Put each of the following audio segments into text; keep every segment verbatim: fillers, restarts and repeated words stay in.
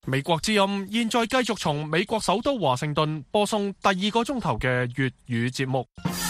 美國之音現在繼續從美國首都華盛頓播送第二個鐘頭嘅粵語節目。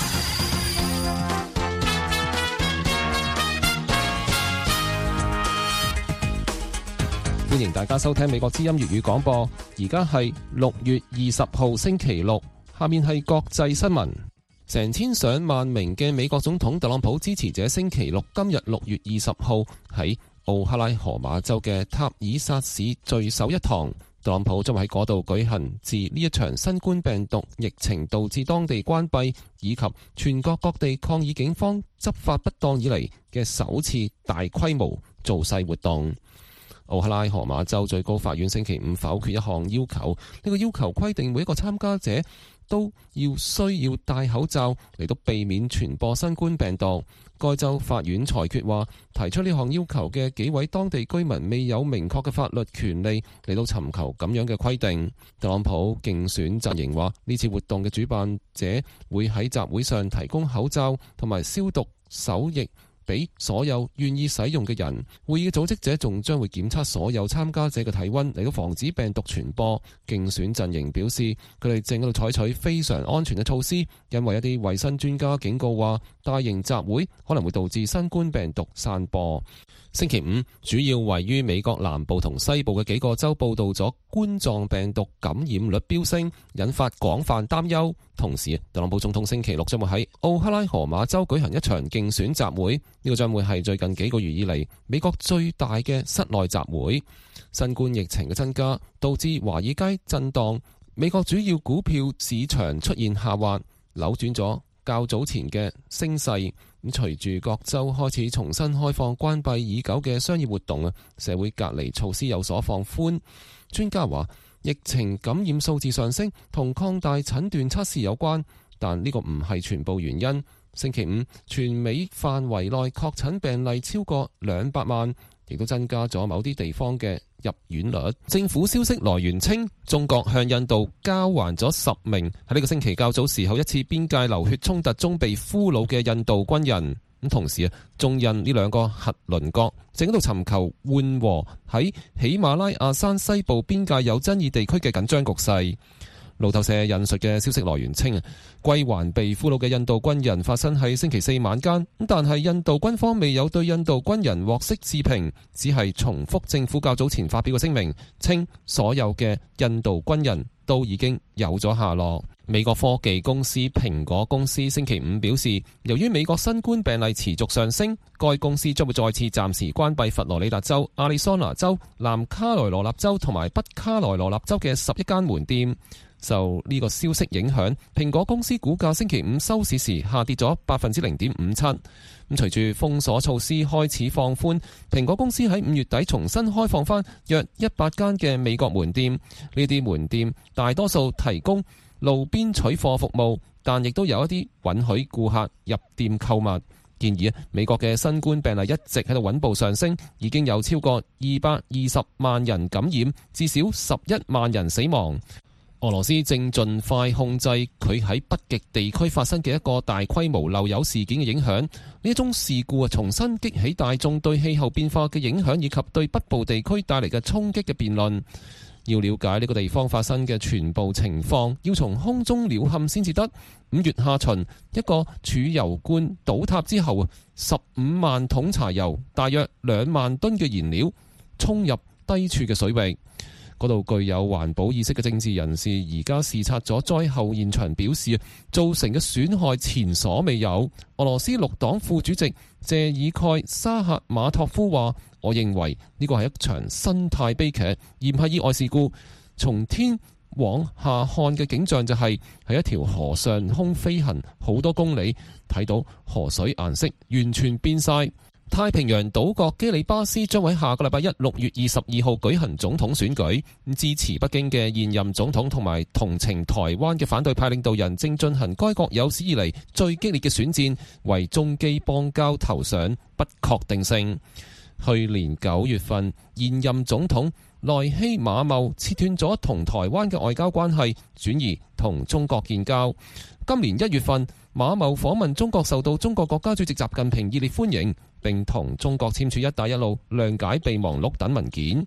歡迎大家收聽美國之音粵語廣播，而家係六月二十號星期六，下面係國際新聞。成千上萬名嘅美國總統特朗普支持者星期六今日六月二十號喺奧克拉荷馬州嘅塔爾薩市聚首一堂。特朗普將喺嗰度舉行自呢一場新冠病毒疫情導致當地關閉以及全國各地抗議警方執法不當以嚟嘅首次大規模造勢活動。奧克拉荷馬州最高法院星期五否決一項要求，呢個要求規定每一個參加者都要需要戴口罩嚟到避免傳播新冠病毒。該州法院裁決話，提出呢項要求嘅幾位當地居民未有明確嘅法律權利嚟到尋求咁樣嘅規定。特朗普競選陣營話，呢次活動嘅主辦者會喺集會上提供口罩同埋消毒手液俾所有願意使用嘅人。會議嘅組織者仲將會檢測所有參加者嘅體溫嚟到防止病毒傳播。競選陣營表示，佢哋正喺度採取非常安全嘅措施，因為一啲衛生專家警告話，大型集會可能會導致新冠病毒散播。星期五，主要位於美國南部同西部嘅幾個州報道咗冠狀病毒感染率飆升，引發廣泛擔憂。同時，特朗普總統星期六將會喺奧克拉荷馬州舉行一場競選集會，呢個將會係最近幾個月以嚟美國最大嘅室內集會。新冠疫情嘅增加導致華爾街震盪，美國主要股票市場出現下滑，扭轉咗較早前嘅升勢。咁隨住各州開始重新開放關閉已久嘅商業活動啊，社會隔離措施有所放寬。專家話，疫情感染數字上升同擴大診斷測試有關，但呢個唔係全部原因。星期五，全美範圍內確診病例超過兩百萬，亦都增加咗某啲地方嘅入院率。政府消息來源稱，中國向印度交還咗十名喺呢個星期較早時候一次邊界流血衝突中被俘虜嘅印度軍人。咁同時啊，中印呢兩個核鄰國正喺度尋求緩和喺喜馬拉雅山西部邊界有爭議地區嘅緊張局勢。路透社引述嘅消息來源稱啊，歸還被俘虜嘅印度軍人發生喺星期四晚間，但係印度軍方未有對印度軍人獲釋置評，只係重複政府較早前發表嘅聲明，稱所有嘅印度軍人都已經有咗下落。美國科技公司蘋果公司星期五表示，由於美國新冠病例持續上升，該公司將會再次暫時關閉佛羅里達州、亞利桑那州、南卡羅來納州同埋北卡羅來納州嘅十一間門店。受呢個消息影響，蘋果公司股價星期五收市時下跌咗百分之零點五七。咁隨住封鎖措施開始放寬，蘋果公司喺五月底重新開放翻約一百間嘅美國門店。呢啲門店大多數提供路邊取貨服務，但亦都有一啲允許顧客入店購物。建議美國嘅新冠病例一直喺度穩步上升，已經有超過二百二十萬人感染，至少十一萬人死亡。俄羅斯正盡快控制佢喺北極地區發生嘅一個大規模漏油事件嘅影響。呢一宗事故啊，重新激起大眾對氣候變化嘅影響以及對北部地區帶嚟嘅衝擊嘅辯論。要了解呢個地方發生嘅全部情況，要從空中鳥瞰先至得。五月下旬，一個儲油罐倒塌之後，十五萬桶柴油，大約兩萬噸嘅燃料衝入低處嘅水域。嗰度具有環保意識嘅政治人士而家視察咗災後現場，表示造成嘅損害前所未有。俄羅斯綠黨副主席謝爾蓋沙赫馬托夫話，我認為呢個係一場生態悲劇，而唔係意外事故。從天往下看嘅景象就係喺一條河上空飛行好多公里，睇到河水顏色完全變晒。太平洋島國基里巴斯將喺下個禮拜一六月二十二號舉行總統選舉，支持北京嘅現任總統同埋同情台灣嘅反對派領導人正進行該國有史以嚟最激烈嘅選戰，為中基邦交投上不確定性。去年九月份，現任總統萊希馬茂切斷咗同台灣嘅外交關係，轉移同中國建交。今年一月份，馬茂訪問中國，受到中國國家主席習近平熱烈歡迎，並同中國簽署一帶一路諒解備忘錄等文件。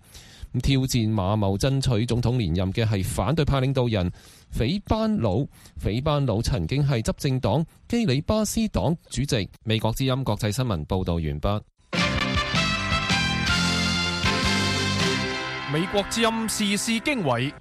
挑戰馬某爭取總統連任嘅係反對派領導人斐班魯。斐班魯曾經係執政黨基里巴斯黨主席。美國之音國際新聞報道完畢。 美國之音時事經緯，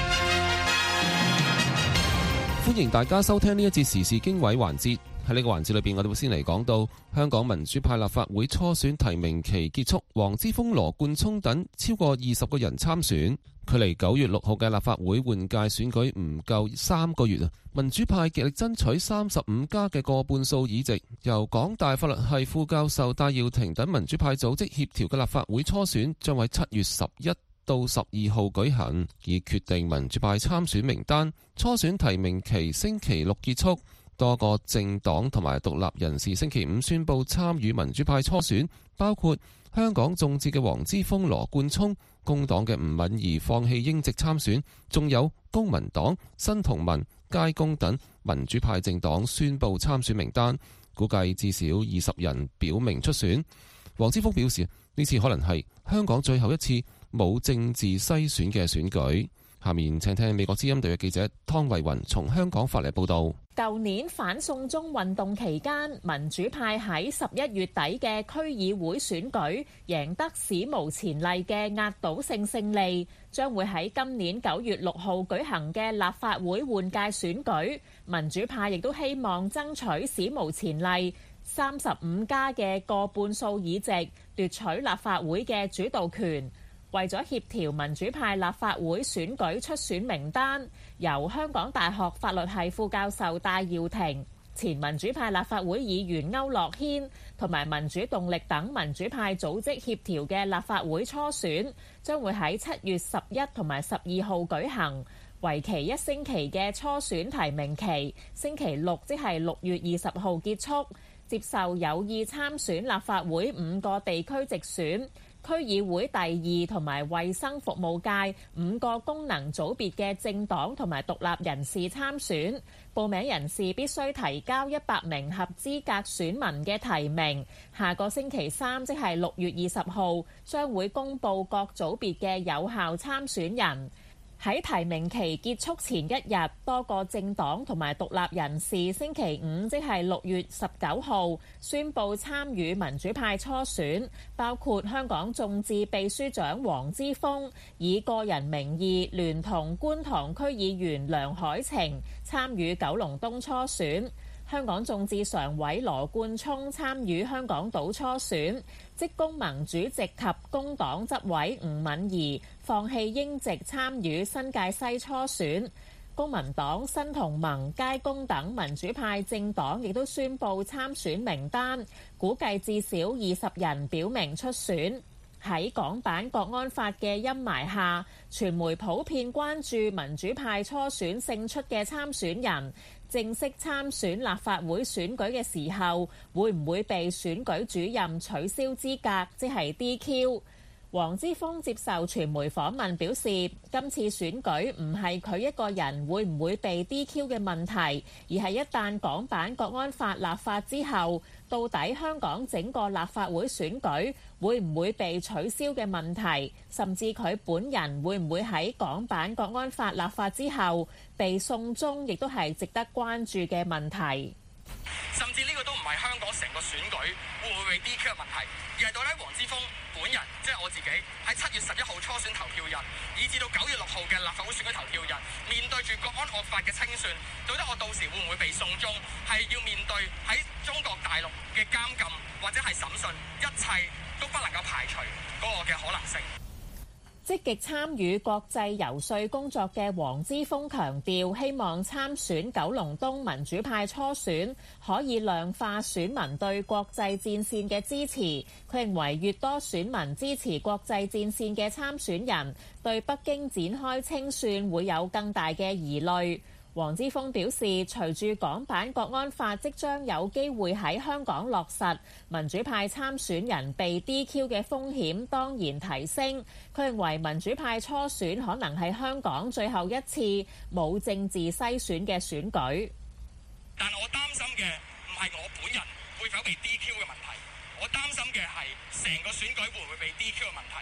歡迎大家收聽呢一節時事經緯環節。喺呢個環節裏邊，我哋會先嚟講到香港民主派立法會初選提名期結束，黃之鋒、羅冠聰等超過二十個人參選。距離九月六號嘅立法會換屆選舉唔夠三個月啊！民主派極力爭取三十五加嘅過半數議席，由港大法律系副教授戴耀廷等民主派組織協調嘅立法會初選，將喺七月十一到十二號舉行，以決定民主派參選名單。初選提名期星期六結束。多個政黨同埋獨立人士星期五宣布參與民主派初選，包括香港眾志嘅黃之鋒、羅冠聰，工黨嘅吳敏儀放棄英籍參選，仲有公民黨、新同盟、街工等民主派政黨宣布參選名單，估計至少二十人表明出選。黃之鋒表示，呢次可能係香港最後一次冇政治篩選嘅選舉。下面請聽美國之音特約記者湯慧雲從香港發嚟報道。 舊年反送中運動期間，民主派喺十一月底嘅區議會選舉贏得史無前例嘅壓倒性勝利，將會喺今年九月六號舉行嘅立法會換屆選舉，民主派亦都希望爭取史無前例三十五加嘅過半數議席，奪取立法會嘅主導權。為咗協調民主派立法會選舉出選名單，由香港大學法律系副教授戴耀廷、前民主派立法會議員區諾軒同埋民主動力等民主派組織協調嘅立法會初選，將會喺七月十一同埋十二號舉行。為期一星期嘅初選提名期，星期六即係六月二十號結束。接受有意參選立法會五個地區直選、區議會第二同埋衛生服務界五個功能組別嘅政黨同埋獨立人士參選，報名人士必須提交一百名合資格選民嘅提名。下個星期三，即係六月二十號，將會公佈各組別嘅有效參選人。喺提名期結束前一日，多個政黨同埋獨立人士星期五，即係六月十九號，宣布參與民主派初選，包括香港眾志秘書長黃之鋒以個人名義聯同觀塘區議員梁海晴參與九龍東初選。香港眾志常委羅冠聰參與香港島初選，職工盟主席及工黨執委吳敏儀放棄英籍參與新界西初選。公民黨、新同盟、街工等民主派政黨亦都宣布參選名單，估計至少二十人表明出選。喺港版國安法嘅陰霾下，傳媒普遍關注民主派初選勝出嘅參選人正式參選立法會選舉嘅時候，會唔會被選舉主任取消資格，即係 D Q？ 黃之鋒接受傳媒訪問表示，今次選舉唔係佢一個人會唔會被 D Q 嘅問題，而係一旦港版國安法立法之後，到底香港整個立法會選舉會唔會被取消嘅問題，甚至佢本人會唔會喺港版國安法立法之後被送中，亦都係值得關注嘅問題。 甚至呢個都唔係香港成個選舉會唔會被 D Q 嘅問題，而係到底黃之鋒本人，即係我自己喺七月十一號初選投票日，以至到九月六號嘅立法會選舉投票日，面對住國安惡法嘅清算，到底我到時會唔會被送中，係要面對喺中國大陸嘅監禁或者係審訊，一切都不能夠排除嗰個嘅可能性。 積極參與國際遊說工作嘅黃之鋒強調，希望參選九龍東民主派初選可以量化選民對國際戰線嘅支持。佢認為越多選民支持國際戰線嘅參選人，對北京展開清算會有更大嘅疑慮。黃之鋒表示，隨住港版國安法即將有機會喺香港落實，民主派參選人被 D Q 嘅風險當然提升。佢認為民主派初選可能係香港最後一次冇政治篩選嘅選舉。 但我擔心嘅唔係我本人會否被 D Q 嘅問題，我擔心嘅係成個選舉會唔會被 D Q 嘅問題。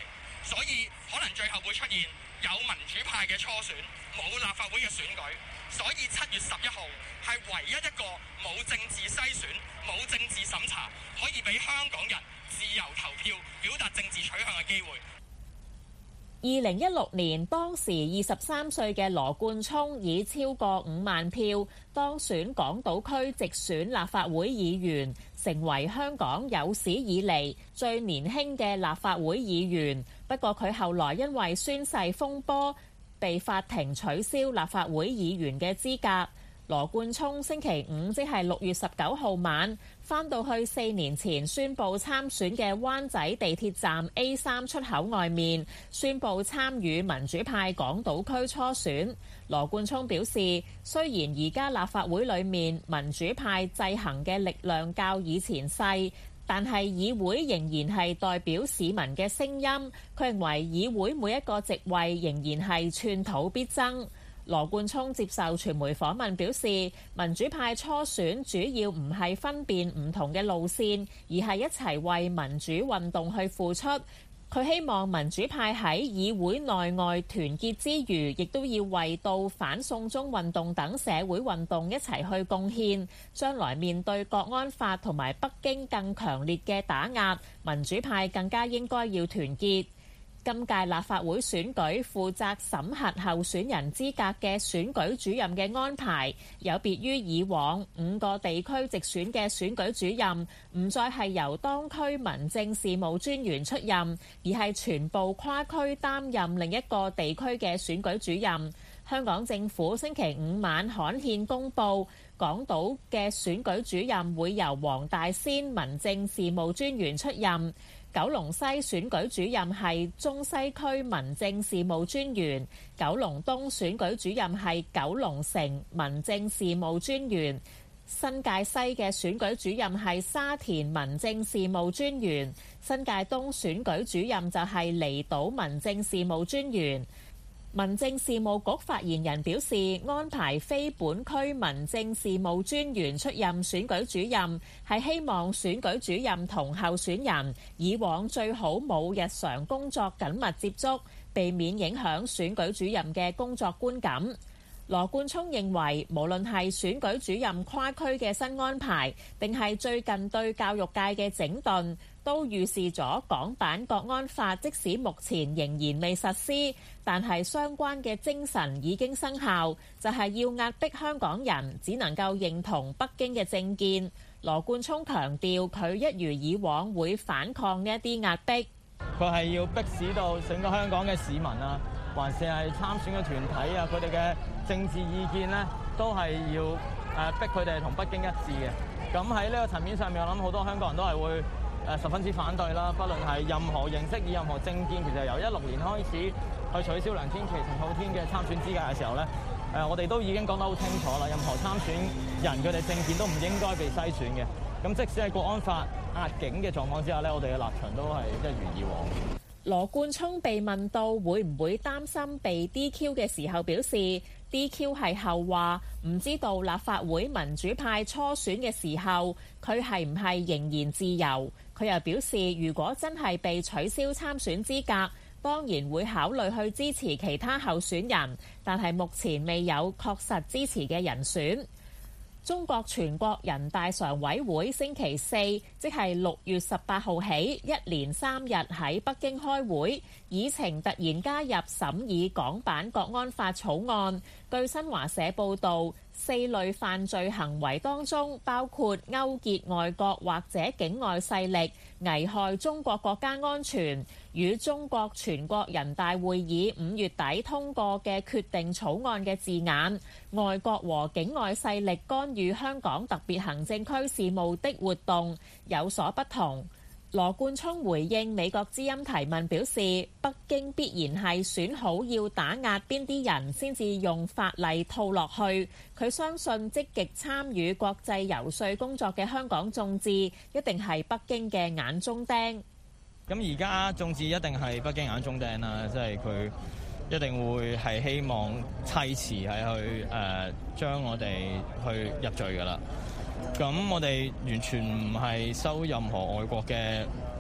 所以可能最後會出現有民主派嘅初選，冇立法會嘅選舉。所以七月十一號係唯一一個冇政治篩選、冇政治審查，可以俾香港人自由投票、表達政治取向嘅機會。 二零一六年，當時二十三歲嘅羅冠聰以超過五萬票當選港島區直選立法會議員，成為香港有史以嚟最年輕嘅立法會議員。不過佢後來因為宣誓風波，被法庭取消立法會議員嘅資格。羅冠聰星期五即係六月十九號晚，返到去四年前宣布參選嘅灣仔地鐵站 A 三出口外面，宣布參與民主派港島區初選。羅冠聰表示，雖然而家立法會裏面民主派制衡嘅力量較以前細，但係議會仍然係代表市民嘅聲音。佢認為議會每一個席位仍然係寸土必爭。羅冠聰接受傳媒訪問表示，民主派初選主要唔係分辨唔同嘅路線，而係一齊為民主運動去付出。佢希望民主派喺議會內外團結之餘，亦都要為到反送中運動等社會運動一齊去貢獻。將來面對國安法同埋北京更強烈嘅打壓，民主派更加應該要團結。今屆立法會選舉負責審核候選人資格嘅選舉主任嘅安排，有別於以往五個地區直選嘅選舉主任，唔再係由當區民政事務專員出任，而係全部跨區擔任另一個地區嘅選舉主任。香港政府星期五晚刊憲公佈，港島嘅選舉主任會由黃大仙民政事務專員出任。九龍西選舉主任係中西區民政事務專員，九龍東選舉主任係九龍城民政事務專員，新界西嘅選舉主任係沙田民政事務專員，新界東選舉主任就係離島民政事務專員。民政事務局發言人表示，安排非本區民政事務專員出任選舉主任，係希望選舉主任同候選人以往最好冇日常工作緊密接觸，避免影響選舉主任嘅工作觀感。羅冠聰認為，無論係選舉主任跨區嘅新安排，定係最近對教育界嘅整頓，都預示咗港版國安法即使目前仍然未實施，但係相關嘅精神已經生效，就係要壓迫香港人只能夠認同北京嘅政見。羅冠聰強調，佢一如以往會反抗呢一啲壓迫。 佢係要迫使到整個香港嘅市民啊，還是係參選嘅團體啊，佢哋嘅政治意見呢，都係要誒逼佢哋同北京一致嘅。咁喺呢個層面上面，我諗好多香港人都係會誒十分之反對啦。不論係任何形式以任何政見，其實由一六年開始去取消梁天琦、陳浩天嘅參選資格嘅時候咧，誒我哋都已經講得好清楚啦。任何參選人佢哋政見都唔應該被篩選嘅。咁即使係國安法壓境嘅狀況之下咧，我哋嘅立場都係一如以往。 羅冠聰被問到會唔會擔心被 D Q 嘅時候，表示 D Q 係後話，唔知道立法會民主派初選嘅時候佢係唔係仍然自由。佢又表示，如果真係被取消參選資格，當然會考慮去支持其他候選人，但係目前未有確實支持嘅人選。中國全國人大常委會星期四，即係六月十八號起，一連三日喺北京開會，議程突然加入審議港版國安法草案。據新華社報導，四類犯罪行為當中包括勾結外國或者境外勢力，危害中國國家安全，與中國全國人大會議五月底通過嘅決定草案嘅字眼，外國和境外勢力干預香港特別行政區事務的活動有所不同。羅冠聰回應美國之音提問表示，北京必然係選好要打壓邊啲人先至用法例套落去。佢相信積極參與國際遊說工作嘅香港眾志一定係北京嘅眼中釘。 咁而家眾志一定係北京眼中釘啦，即係佢一定會係希望砌詞係去誒、呃、將我哋去入罪㗎啦。咁我哋完全唔係收任何外國嘅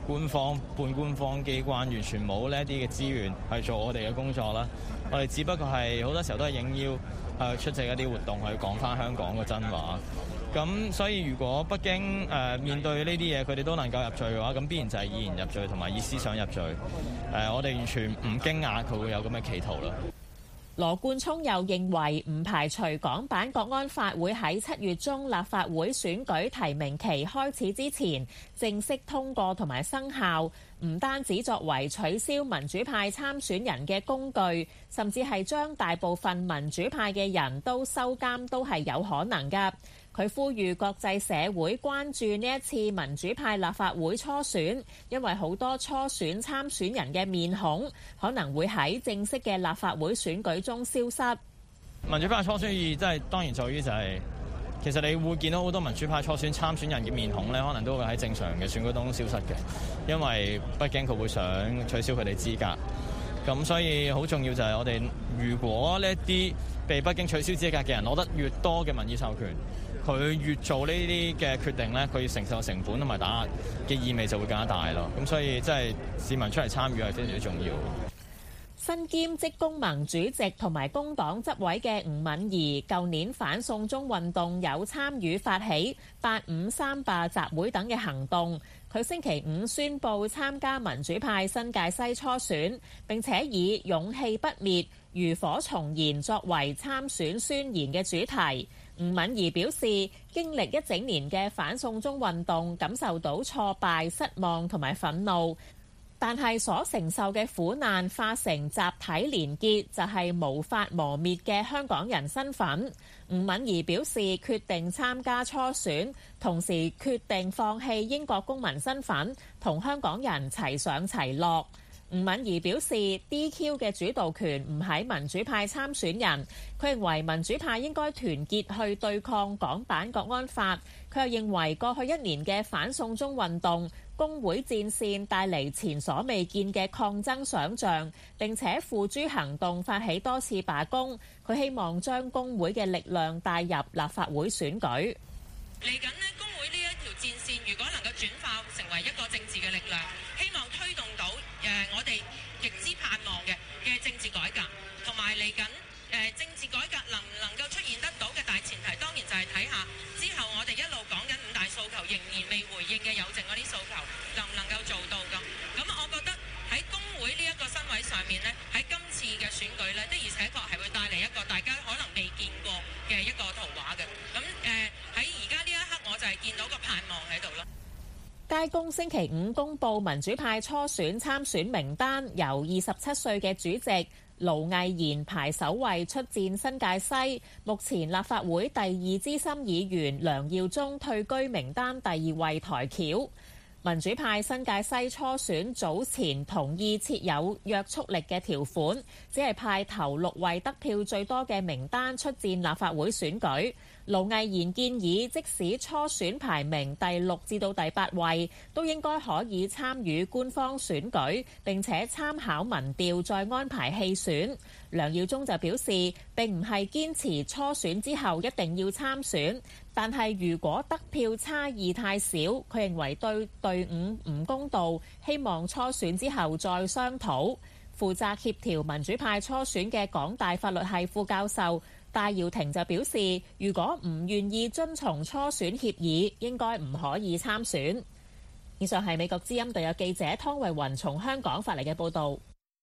官方、半官方機關完全冇呢一啲嘅資源去做我哋嘅工作啦。我哋只不過係好多時候都係應邀去出席一啲活動去講翻香港嘅真話。咁所以如果北京誒、呃、面對呢啲嘢，佢哋都能夠入罪嘅話，咁必然就係以言入罪同埋以思想入罪。誒、呃，我哋完全唔驚訝佢會有咁嘅企圖啦。 羅冠聰又認為唔排除港版國安法會喺七月中立法會選舉提名期開始之前正式通過同埋生效，唔單止作為取消民主派參選人嘅工具，甚至係將大部分民主派嘅人都收監都係有可能㗎。佢呼籲國際社會關注呢一次民主派立法會初選，因為好多初選參選人嘅面孔可能會喺正式嘅立法會選舉中消失。 民主派初選意義真係當然在於就係、是，其實你會見到好多民主派初選參選人嘅面孔咧，可能都會喺正常嘅選舉當中消失嘅，因為畢竟佢會想取消佢哋資格。咁所以好重要就係我哋，如果呢啲被北京取消資格嘅人攞得越多嘅民意授權，佢越做呢啲嘅決定咧，佢要承受成本同埋打壓嘅意味就會更加大咯。咁所以真係市民出嚟參與係非常之重要。 身兼職工盟主席同埋工黨執委嘅吳敏儀，舊年反送中運動有參與發起八五三罷集會等嘅行動。佢星期五宣布參加民主派新界西初選，並且以勇氣不滅、爐火重燃作為參選宣言嘅主題。吳敏儀表示，經歷一整年嘅反送中運動，感受到挫敗、失望同埋憤怒，但係所承受嘅苦難化成集體連結，就係無法磨滅嘅香港人身份。吳敏儀表示決定參加初選，同時決定放棄英國公民身份，同香港人齊上齊落。吳敏儀表示 D Q 嘅主導權唔喺民主派參選人，佢認為民主派應該團結去對抗港版國安法。佢又認為過去一年嘅反送中運動，工會戰線帶嚟前所未見嘅抗爭想像，並且付諸行動發起多次罷工。佢希望將工會嘅力量帶入立法會選舉。 嚟緊呢，工會呢一條戰線如果能夠轉化成為一個政治嘅力量，希望推動到誒、呃、我哋極之盼望嘅嘅政治改革，同埋嚟緊誒政治改革能唔能夠出現得到嘅大前提，當然就係睇下之後我哋一路講緊五大訴求仍然未回應嘅有剩嗰啲訴求，能唔能夠做到咁？咁我覺得喺工會呢一個身位上面呢，喺今次嘅選舉呢，的而且確係會帶嚟一個大家可能未見過嘅一個圖畫嘅。咁誒喺而家呢一刻，我就係見到個盼望喺度咯。 街工星期五公布民主派初選參選名單，由二十七歲嘅主席盧毅賢排首位出戰新界西。目前立法會第二資深議員梁耀忠退居名單第二位抬轎。民主派新界西初選早前同意設有約束力嘅條款，只係派頭六位得票最多嘅名單出戰立法會選舉。盧毅賢建議，即使初選排名第六至到第八位，都應該可以參與官方選舉，並且參考民調再安排棄選。梁耀忠就表示，並唔係堅持初選之後一定要參選，但係如果得票差異太少，佢認為對隊伍唔公道，希望初選之後再商討。負責協調民主派初選嘅港大法律系副教授戴耀廷就表示，如果唔願意遵從初選協議，應該唔可以參選。以上係美國之音隊有記者湯慧雲從香港發嚟嘅報導。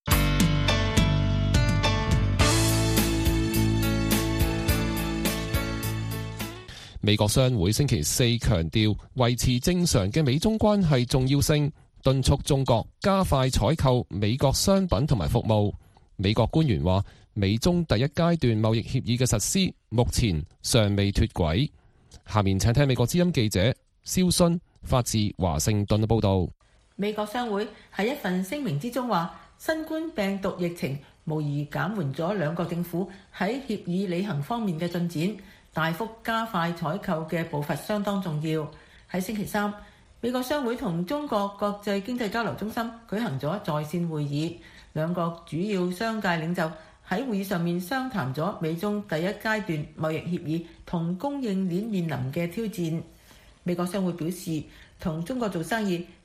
美國商會星期四強調維持正常嘅美中關係重要性，敦促中國加快採購美國商品同埋服務。美國官員話，美中第一階段貿易協議嘅實施目前尚未脫軌。下面請聽美國之音記者蕭순發自華盛頓嘅報導。 美國商會喺一份聲明之中話，新冠病毒疫情無疑減緩咗兩國政府喺協議履行方面嘅進展，大幅加快採購嘅步伐相當重要。喺星期三，美國商會同中國國際經濟交流中心舉行咗在線會議，兩國主要商界領袖喺會議上面商談咗美中第一階段貿易協議同供應鏈面臨嘅挑戰。美國商會表示，同中國做生意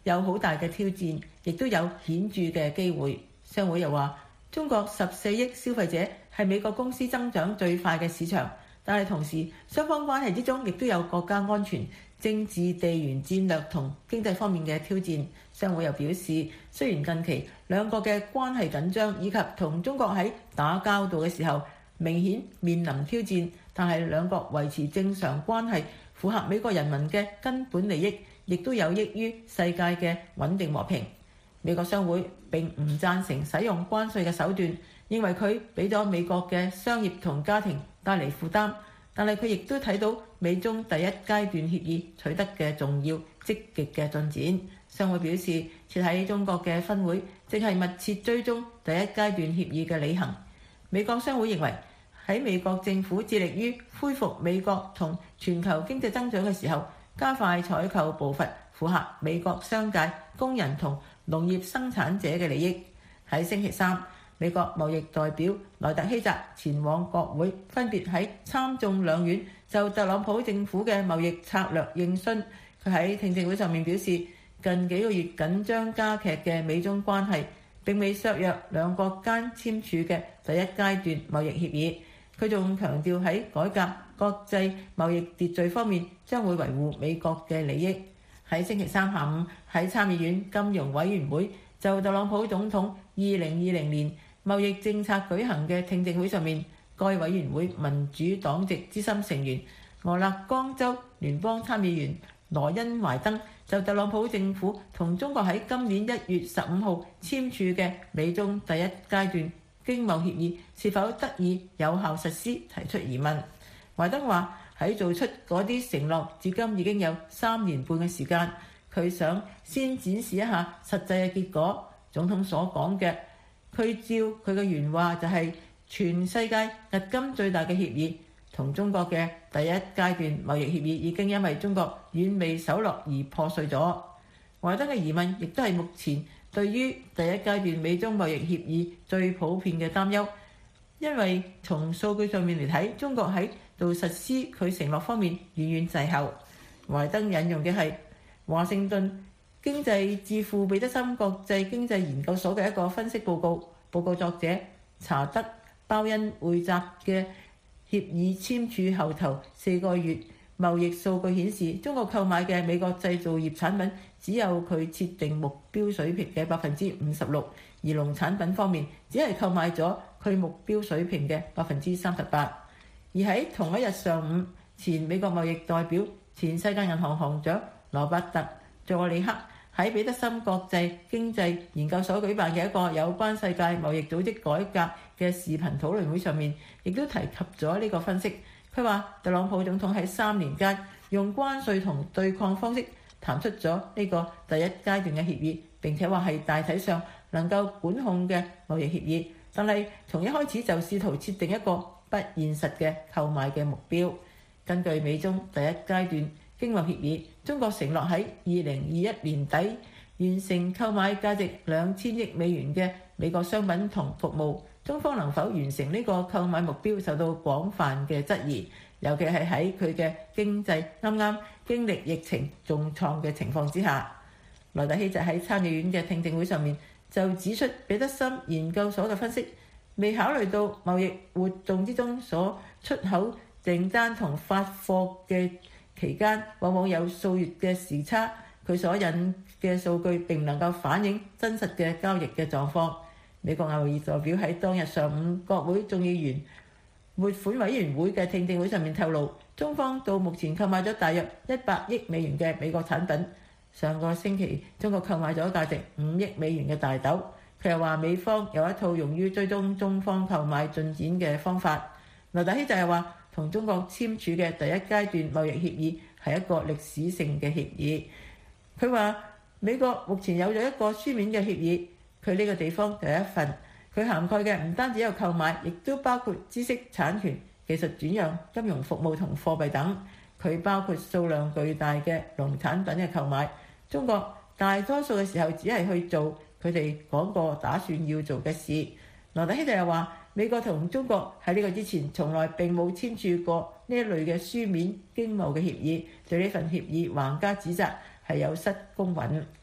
有好大嘅挑戰，亦都有顯著嘅機會。商會又話，中國十四億消費者係美國公司增長最快嘅市場，但係同時雙方關係之中亦都有國家安全、政治、地緣戰略同經濟方面嘅挑戰。商會又表示，雖然近期兩國嘅關係緊張，以及同中國喺打交道嘅時候明顯面臨挑戰，但係兩國維持正常關係，符合美國人民嘅根本利益，亦都有益於世界嘅穩定和平。美國商會並唔贊成使用關稅嘅手段，認為佢俾咗美國嘅商業同家庭帶嚟負擔，但係佢亦都睇到美中第一階段協議取得嘅重要積極嘅進展。商會表示，設喺中國嘅分會正係密切追蹤第一階段協議嘅履行。美國商會認為，喺美國政府致力於恢復美國同全球經濟增長嘅時候，加快採購步伐，符合美國商界、工人同農業生產者嘅利益。喺星期三，美國貿易代表萊特希澤前往國會，分別喺參眾兩院就特朗普政府嘅貿易策略應詢。佢喺聽證會上面表示，近幾個月緊張加劇嘅美中關係並未削弱兩國間簽署嘅第一階段貿易協議。佢仲強調喺改革國際貿易秩序方面將會維護美國嘅利益。喺星期三下午，喺參議院金融委員會就特朗普總統二零二零年貿易政策舉行嘅聽證會上面，該委員會民主黨籍資深成員俄勒岡州聯邦參議員羅恩懷登就特朗普政府同中國喺今年一月十五號簽署嘅美中第一階段經貿協議是否得以有效實施提出疑問。懷登話，喺做出嗰啲承諾至今已經有三年半嘅時間，佢想先展示一下實際嘅結果。總統所講嘅，佢照佢嘅原話就係全世界迄今最大嘅協議，同中國嘅第一階段貿易協議已經因為中國遠未守諾而破碎咗。懷登嘅疑問亦都係目前對於第一階段美中貿易協議最普遍嘅擔憂，因為從數據上面嚟睇，中國喺度實施佢承諾方面遠遠滯後。懷登引用嘅係華盛頓經濟智庫彼得森國際經濟研究所嘅一個分析報告，報告作者查德鮑恩匯集嘅協議簽署後頭四個月貿易數據顯示，中國購買嘅美國製造業產品只有佢設定目標水平嘅百分之五十六，而農產品方面只係購買咗佢目標水平嘅百分之三十八。而喺同一日上午，前美國貿易代表、前世界銀行行長羅伯特·佐里克喺彼得森國際經濟研究所舉辦嘅一個有關世界貿易組織改革嘅視頻討論會上面，亦都提及咗呢個分析。佢話特朗普總統喺三年間用關稅同對抗方式談出咗呢個第一階段嘅協議，並且話係大體上能夠管控嘅貿易協議，但係從一開始就試圖設定一個不現實嘅購買嘅目標。根據美中第一階段經貿協議，中國承諾喺二零二一年底完成購買價值兩千億美元嘅美國商品同服務。中方能否完成呢個購買目標受到廣泛嘅質疑，尤其係喺佢嘅經濟啱啱經歷疫情重創嘅情況之下。萊特希澤喺參議院嘅聽證會上面就指出，彼得森研究所嘅分析未考慮到貿易活動之中所出口訂單同發貨嘅期間往往有數月嘅時差，佢所引嘅數據並唔能夠反映真實嘅交易嘅狀況。美國貿易代表喺當日上午國會眾議員撥款委員會嘅聽證會上面透露，中方到目前購買咗大約一百億美元嘅美國產品。上個星期中國購買咗價值五億美元嘅大豆。佢又話美方有一套用於追蹤中方購買進展嘅方法。萊特希就係話，同中國簽署嘅第一階段貿易協議係一個歷史性嘅協議。佢話美國目前有咗一個書面嘅協議，佢呢個地方有一份，佢涵蓋嘅唔單止有購買，亦都包括知識產權、技術轉讓、金融服務同貨幣等。佢包括數量巨大嘅農產品嘅購買。中國大多數嘅時候只係去做佢哋講過打算要做嘅事。萊特希特又話，美國同中國喺呢個之前從來並冇簽署過呢一類嘅書面經貿嘅協議，對呢份協議橫加指責係有失公允。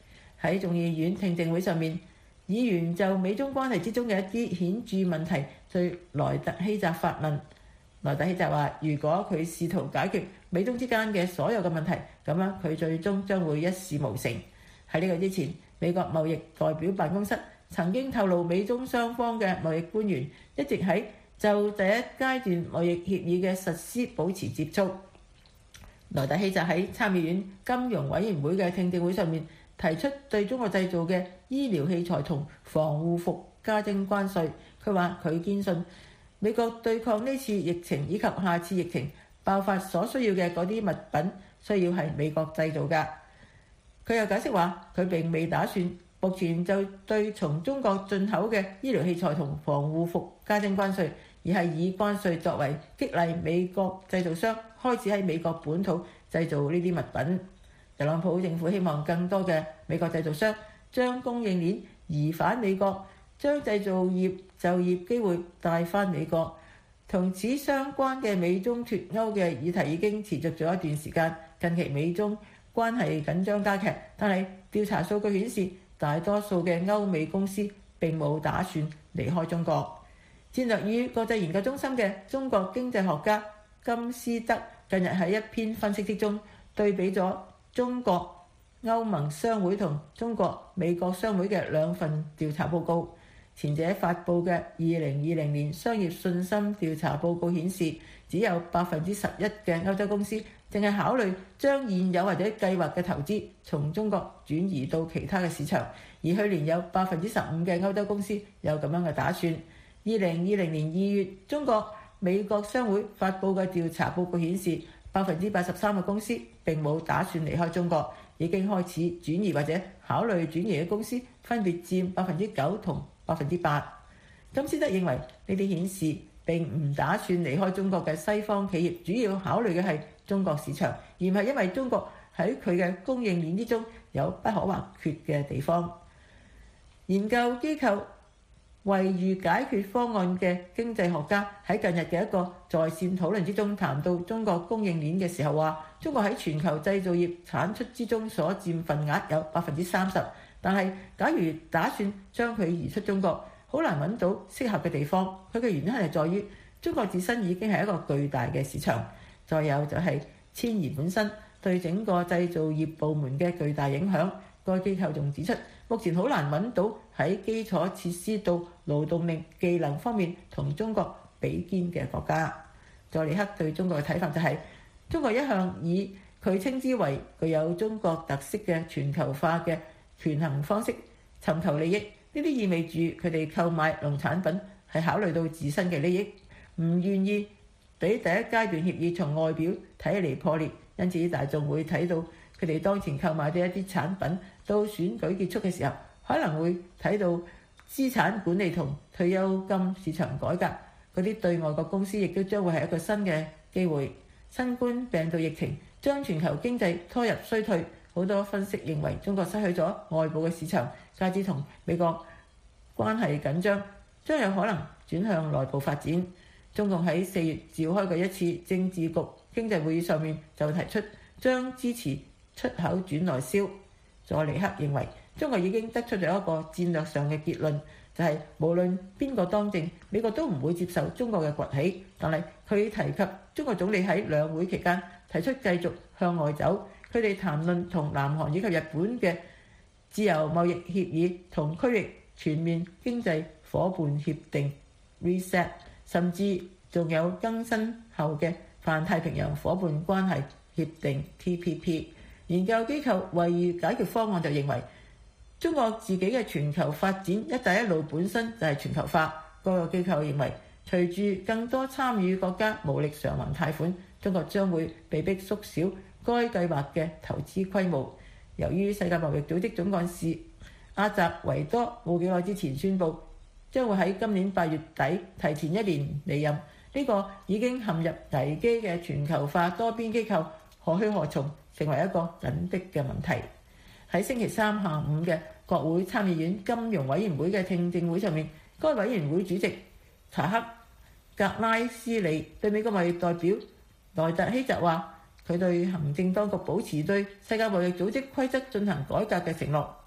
喺眾議院聽證會上面，議員就美中關係之中嘅一啲顯著問題對萊特希澤發問。萊特希澤話：如果佢試圖解決美中之間嘅所有嘅問題，咁樣佢最終將會一事無成。喺呢個之前，美國貿易代表辦公室曾經透露，美中雙方嘅貿易官員一直喺就第一階段貿易協議嘅實施保持接觸。萊特希澤喺參議院金融委員會嘅聽證會上面提出對中國製造嘅醫療器材同防護服加徵關稅。佢話佢堅信美國對抗呢次疫情以及下次疫情爆發所需要嘅嗰啲物品需要係美國製造㗎。佢又解釋話佢並未打算目前就對從中國進口嘅醫療器材同防護服加徵關稅，而係以關稅作為激勵美國製造商開始喺美國本土製造呢啲物品。特朗普政府希望更多嘅美國製造商將供應鏈移返美國，將製造業就業機會帶返美國。同此相關嘅美中脫歐嘅議題已經持續咗一段時間，近期美中關係緊張加劇，但係調查數據顯示，大多數嘅歐美公司並冇打算離開中國。戰略與國際研究中心嘅中國經濟學家金斯德近日喺一篇分析之中對比咗中國、歐盟商會同中國、美國商會嘅兩份調查報告。前者發布嘅二零二零年商業信心調查報告顯示，只有百分之十一嘅歐洲公司淨係考慮將現有或者計劃嘅投資從中國轉移到其他嘅市場，而去年有百分之十五嘅歐洲公司有咁樣嘅打算。二零二零年二月，中國美國商會發布嘅調查報告顯示，百分之八十三嘅公司並冇打算離開中國，已經開始轉移或者考慮轉移嘅公司分別佔百分之九同百分之八。金斯德認為呢啲顯示並唔打算離開中國嘅西方企業，主要考慮嘅係中國市場，而唔係因為中國喺佢嘅供應鏈之中有不可或缺嘅地方。研究機構惠譽解決方案嘅經濟學家喺近日嘅一個在線討論之中談到中國供應鏈嘅時候話，中國喺全球製造業產出之中所佔份額有百分之三十，但係假如打算將佢移出中國，好難揾到適合嘅地方。佢嘅原因係在於中國自身已經係一個巨大嘅市場，再有就係遷移本身對整個製造業部門嘅巨大影響。該機構仲指出，目前好難揾到喺基礎設施到勞動力技能方面同中國比肩嘅國家。佐尼克對中國嘅睇法就係、是，中國一向以佢稱之為具有中國特色嘅全球化嘅權衡方式尋求利益。呢啲意味住佢哋購買農產品係考慮到自身嘅利益，唔願意俾第一階段協議從外表睇起嚟破裂。因此大眾會睇到佢哋當前購買嘅一啲產品，到選舉結束嘅時候，可能會睇到資產管理同退休金市場改革。嗰啲對外國公司亦都將會係一個新嘅機會。新冠病毒疫情將全球經濟拖入衰退，好多分析認為中國失去咗外部嘅市場，加之同美國關係緊張，將有可能轉向內部發展。中共喺四月召開過一次政治局經濟會議上面就提出將支持出口轉內銷。佐尼克認為中國已經得出咗一個戰略上嘅結論，就係、是、無論邊個當政，美國都唔會接受中國嘅崛起。但係佢提及中國總理喺兩會期間提出繼續向外走，佢哋談論同南韓以及日本嘅自由貿易協議同區域全面經濟夥伴協定 Reset， 甚至仲有更新後嘅泛太平洋夥伴關係協定 T P P。 研究機構惠譽解決方案就認為，中國自己嘅全球發展一帶一路本身就係全球化。該個機構認為，隨住更多參與國家無力償還貸款，中國將會被迫縮小該計劃嘅投資規模。由於世界貿易組織總幹事阿扎維多冇幾耐之前宣布將會喺今年八月底提前一年離任，呢、這個已經陷入危機嘅全球化多邊機構何去何從，成為一個緊迫嘅問題。喺星期三下午嘅國會參議院金融委員會嘅聽證會上面，該委員會主席查克格拉斯里對美國貿易代表萊特希澤話，佢對行政當局保持對世界貿易組織規則進行改革嘅承諾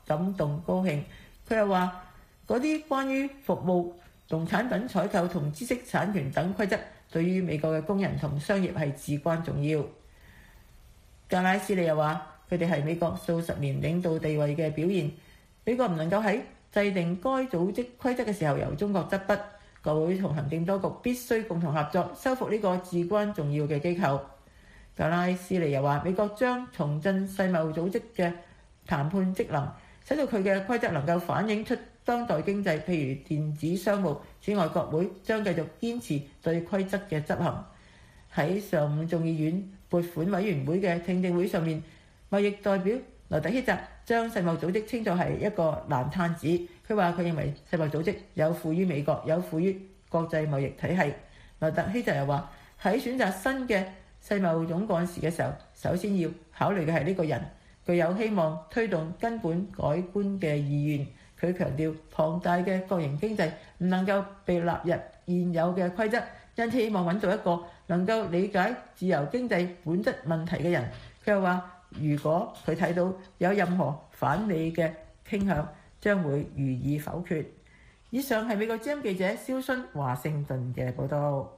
感動高興。佢又話嗰啲關於服務、農產品採購同知識產權等規則，對於美國嘅工人同商業係至關重要。格拉斯利又話佢哋係美國數十年領導地位嘅表現，美國唔能夠喺制定該組織規則嘅時候由中國執筆，國會同行政當局必須共同合作，修復呢個至關重要嘅機構。格拉斯利又話美國將重振世貿組織嘅談判職能，使到佢嘅規則能夠反映出當代經濟，譬如電子商務。此外，國會將繼續堅持對規則嘅執行。喺上午眾議院撥款委員會嘅聽證會上面，貿易代表羅特希澤將世貿組織稱作係一個爛攤子。佢話佢認為世貿組織有負於美國，有負於國際貿易體系。羅特希澤又話喺選擇新嘅世貿總幹事嘅時候，首先要考慮嘅係呢個人具有希望推動根本改觀嘅意願。佢強調龐大嘅國營經濟唔能夠被納入現有嘅規則，因此希望揾到一個能夠理解自由經濟本質問題嘅人。佢又話如果佢睇到有任何反美嘅傾向，將會予以否決。以上係美國之音記者蕭薰華盛頓嘅報道。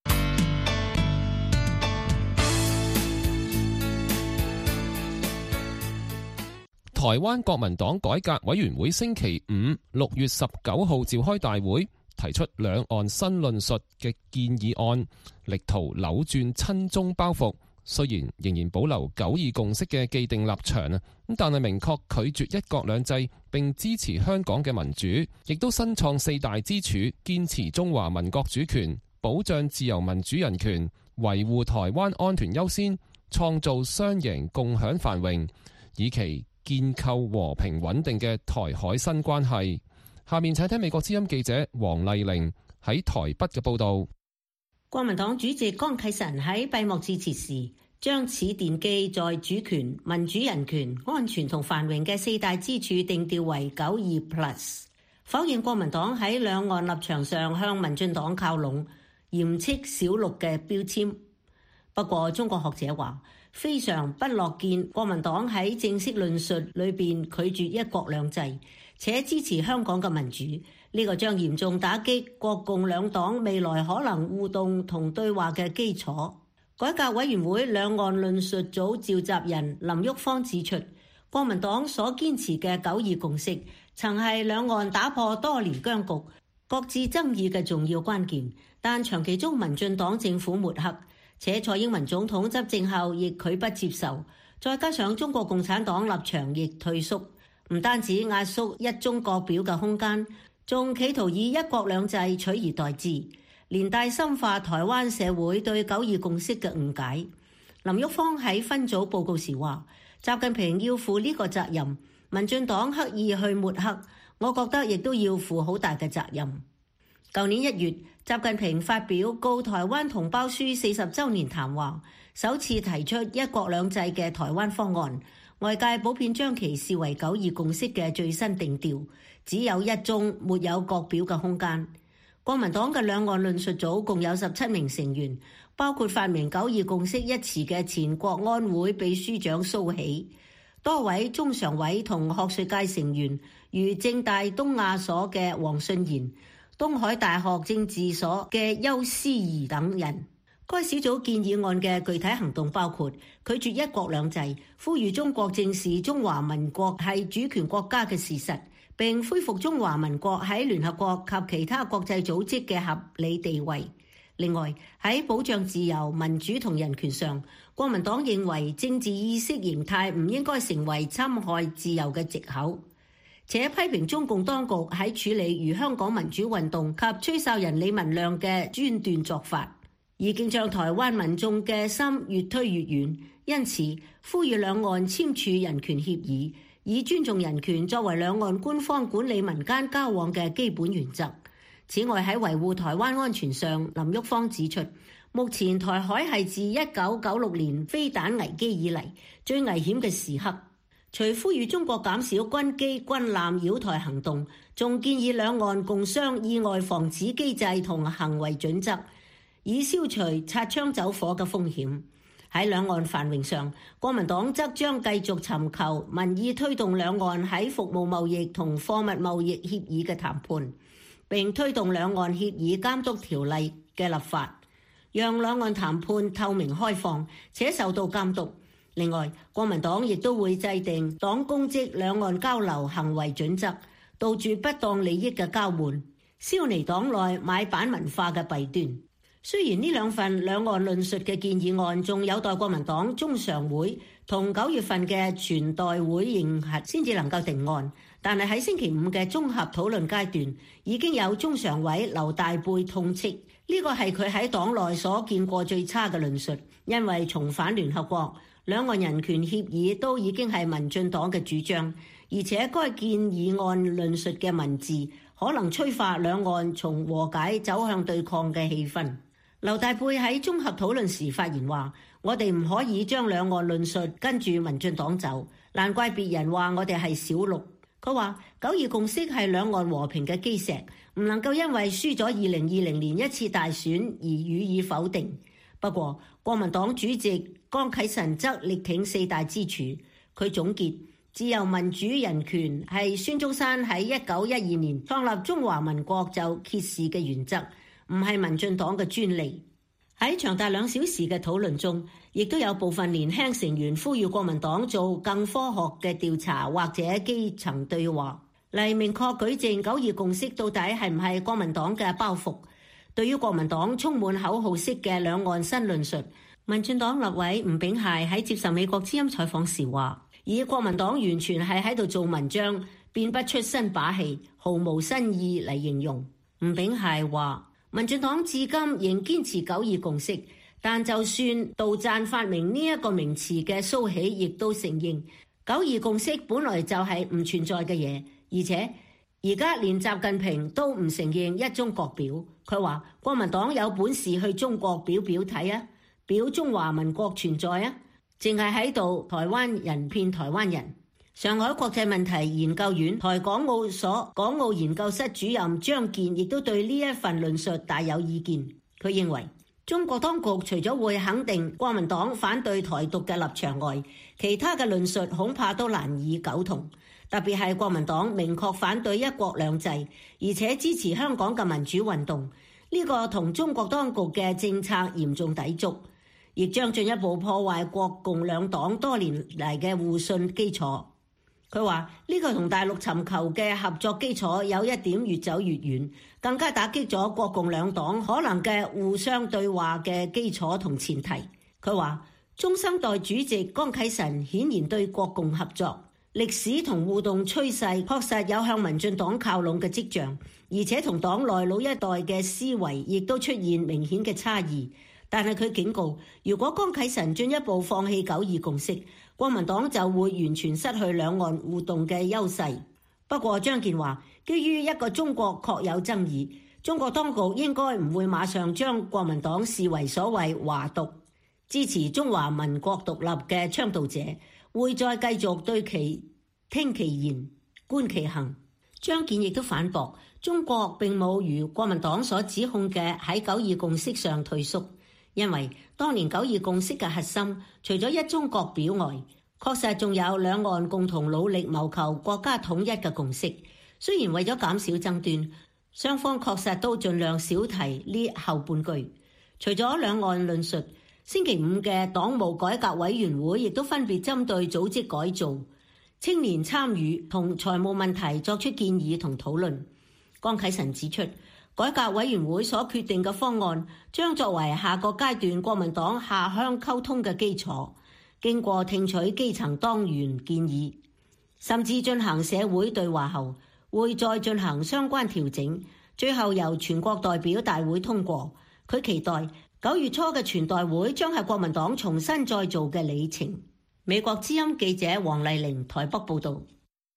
台灣國民黨改革委員會星期五六月十九號召開大會，提出兩岸新論述嘅建議案，力圖扭轉親中包袱。雖然仍然保留九二共識嘅既定立場啊，但係明確拒絕一國兩制，並支持香港嘅民主，亦都新創四大支柱，堅持中華民國主權，保障自由民主人權，維護台灣安全優先，創造雙贏共享繁榮，以期建構和平穩定嘅台海新關係。下面請聽美國之音記者黃麗玲喺台北嘅報道。 國民黨主席江啟臣喺閉幕致辭時，將此奠基在主權、民主、人權、安全同繁榮嘅四大支柱定調為九二 plus， 否認國民黨喺兩岸立場上向民進黨靠攏，嚴斥小綠嘅標籤。不過，中國學者話非常不樂見國民黨喺正式論述裏邊拒絕一國兩制，且支持香港嘅民主。呢個將嚴重打擊國共兩黨未來可能互動同對話嘅基礎。改革委員會兩岸論述組召集人林旭芳指出，國民黨所堅持嘅九二共識曾係兩岸打破多年僵局、擱置爭議嘅重要關鍵，但長期中民進黨政府抹黑，且蔡英文總統執政後亦拒不接受，再加上中國共產黨立場亦退縮，唔單止壓縮一中各表嘅空間，仲企圖以一國兩制取而代之，連帶深化台灣社會對九二共識嘅誤解。林旭芳喺分組報告時話，習近平要負呢個責任，民進黨刻意去抹黑，我覺得亦都要負好大嘅責任。舊年一月，習近平發表告台灣同胞書四十週年談話，首次提出一國兩制嘅台灣方案，外界普遍將其視為九二共識嘅最新定調，只有一中，沒有各表嘅空間。國民黨嘅兩岸論述組共有十七名成員，包括發明九二共識一詞嘅前國安會秘書長蘇喜，多位中常委同學術界成員，如政大東亞所嘅黃信賢、東海大學政治所嘅邱思怡等人。該小組建議案嘅具體行動包括拒絕一國兩制，呼籲中國正視中華民國係主權國家嘅事實，並恢復中華民國喺聯合國及其他國際組織嘅合理地位。另外，喺保障自由、民主同人權上，國民黨認為政治意識形態唔應該成為侵害自由嘅藉口，且批評中共當局喺處理如香港民主運動及吹哨人李文亮嘅專斷作法，已經將台灣民眾嘅心越推越遠。因此，呼籲兩岸簽署人權協議，以尊重人權作為兩岸官方管理民間交往嘅基本原則。此外，喺維護台灣安全上，林旭芳指出，目前台海係自一九九六年飛彈危機以嚟最危險嘅時刻。除呼籲中國減少軍機軍艦擾台行動，仲建議兩岸共商意外防止機制同行為準則，以消除擦槍走火嘅風險。 喺兩岸繁榮上，國民黨則將繼續尋求民意推動兩岸喺服務貿易同貨物貿易協議嘅談判，並推動兩岸協議監督條例嘅立法，讓兩岸談判透明開放且受到監督。另外，國民黨亦都會制定黨公職兩岸交流行為準則，杜絕不當利益嘅交換，消弭黨內買辦文化嘅弊端。雖然呢兩份兩岸論述嘅建議案仲有待國民黨中常會同九月份嘅全代會認核先至能夠定案，但係喺星期五嘅綜合討論階段，已經有中常委劉大貝痛斥呢個係佢喺黨內所見過最差嘅論述，因為重返聯合國、兩岸人權協議都已經係民進黨嘅主張，而且該建議案論述嘅文字可能催化兩岸從和解走向對抗嘅氣氛。劉大貝喺綜合討論時發言話：我哋唔可以將兩岸論述跟住民進黨走，難怪別人話我哋係小綠。佢話九二共識係兩岸和平嘅基石，唔能夠因為輸咗二零二零年一次大選而予以否定。不過國民黨主席江啟臣則力挺四大支柱，佢總結自由民主人權係孫中山喺一九一二年創立中華民國就揭示嘅原則，唔係民進黨嘅專利。喺長達兩小時嘅討論中，亦都有部分年輕成員呼籲國民黨做更科學嘅調查或者基層對話，嚟明確舉證九二共識到底係唔係國民黨嘅包袱。對於國民黨充滿口號式嘅兩岸新論述，民進黨立委吳秉嫻喺接受美國之音採訪時話，以國民黨完全係喺度做文章，變不出新把戲，毫無新意嚟形容。吳秉嫻話，民進黨至今仍堅持九二共識，但就算杜撰發明呢一個名詞嘅蘇起，亦都承認九二共識本來就係唔存在嘅嘢，而且而家連習近平都唔承認一中國表。佢話國民黨有本事去中國表表睇啊，表中華民國存在啊，淨係喺度台灣人騙台灣人。上海國際問題研究院台港澳所港澳研究室主任張健亦都對呢一份論述大有意見。佢認為中國當局除咗會肯定國民黨反對台獨嘅立場外，其他嘅論述恐怕都難以苟同。特別係國民黨明確反對一國兩制，而且支持香港嘅民主運動，呢個同中國當局嘅政策嚴重抵觸，亦將進一步破壞國共兩黨多年嚟嘅互信基礎。佢話呢個同大陸尋求嘅合作基礎有一點越走越遠，更加打擊咗國共兩黨可能嘅互相對話嘅基礎同前提。佢話中生代主席江啟臣顯然對國共合作歷史同互動趨勢確實有向民進黨靠攏嘅跡象，而且同黨內老一代嘅思維亦都出現明顯嘅差異。但係佢警告，如果江啟臣進一步放棄九二共識，國民黨就會完全失去兩岸互動嘅優勢。不過張健話，基於一個中國確有爭議，中國當局應該唔會馬上將國民黨視為所謂華獨，支持中華民國獨立嘅倡導者，會再繼續對其聽其言觀其行。張健亦都反駁，中國並冇如國民黨所指控嘅喺九二共識上退縮。因為當年九二共識嘅核心，除咗一中國表外，確實仲有兩岸共同努力謀求國家統一嘅共識。雖然為咗減少爭端，雙方確實都盡量少提呢後半句。除咗兩岸論述，星期五嘅黨務改革委員會亦都分別針對組織改造、青年參與同財務問題作出建議同討論。江啟臣指出，改革委員會所決定嘅方案將作為下個階段國民黨下鄉溝通嘅基礎，經過聽取基層黨員建議，甚至進行社會對話後，會再進行相關調整，最後由全國代表大會通過。佢期待九月初嘅全代會將係國民黨重新再造嘅里程。美國之音記者黃麗玲台北報道。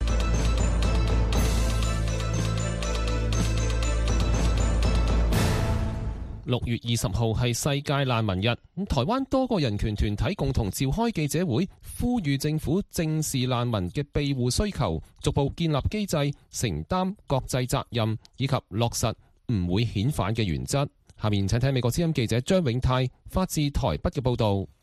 六月二十號係世界難民日，咁台灣多個人權團體共同召開記者會，呼籲政府正視難民嘅庇護需求，逐步建立機制，承擔國際責任，以及落實唔會遣返嘅原則。下面請睇美國之音記者張永泰發自台北嘅報道。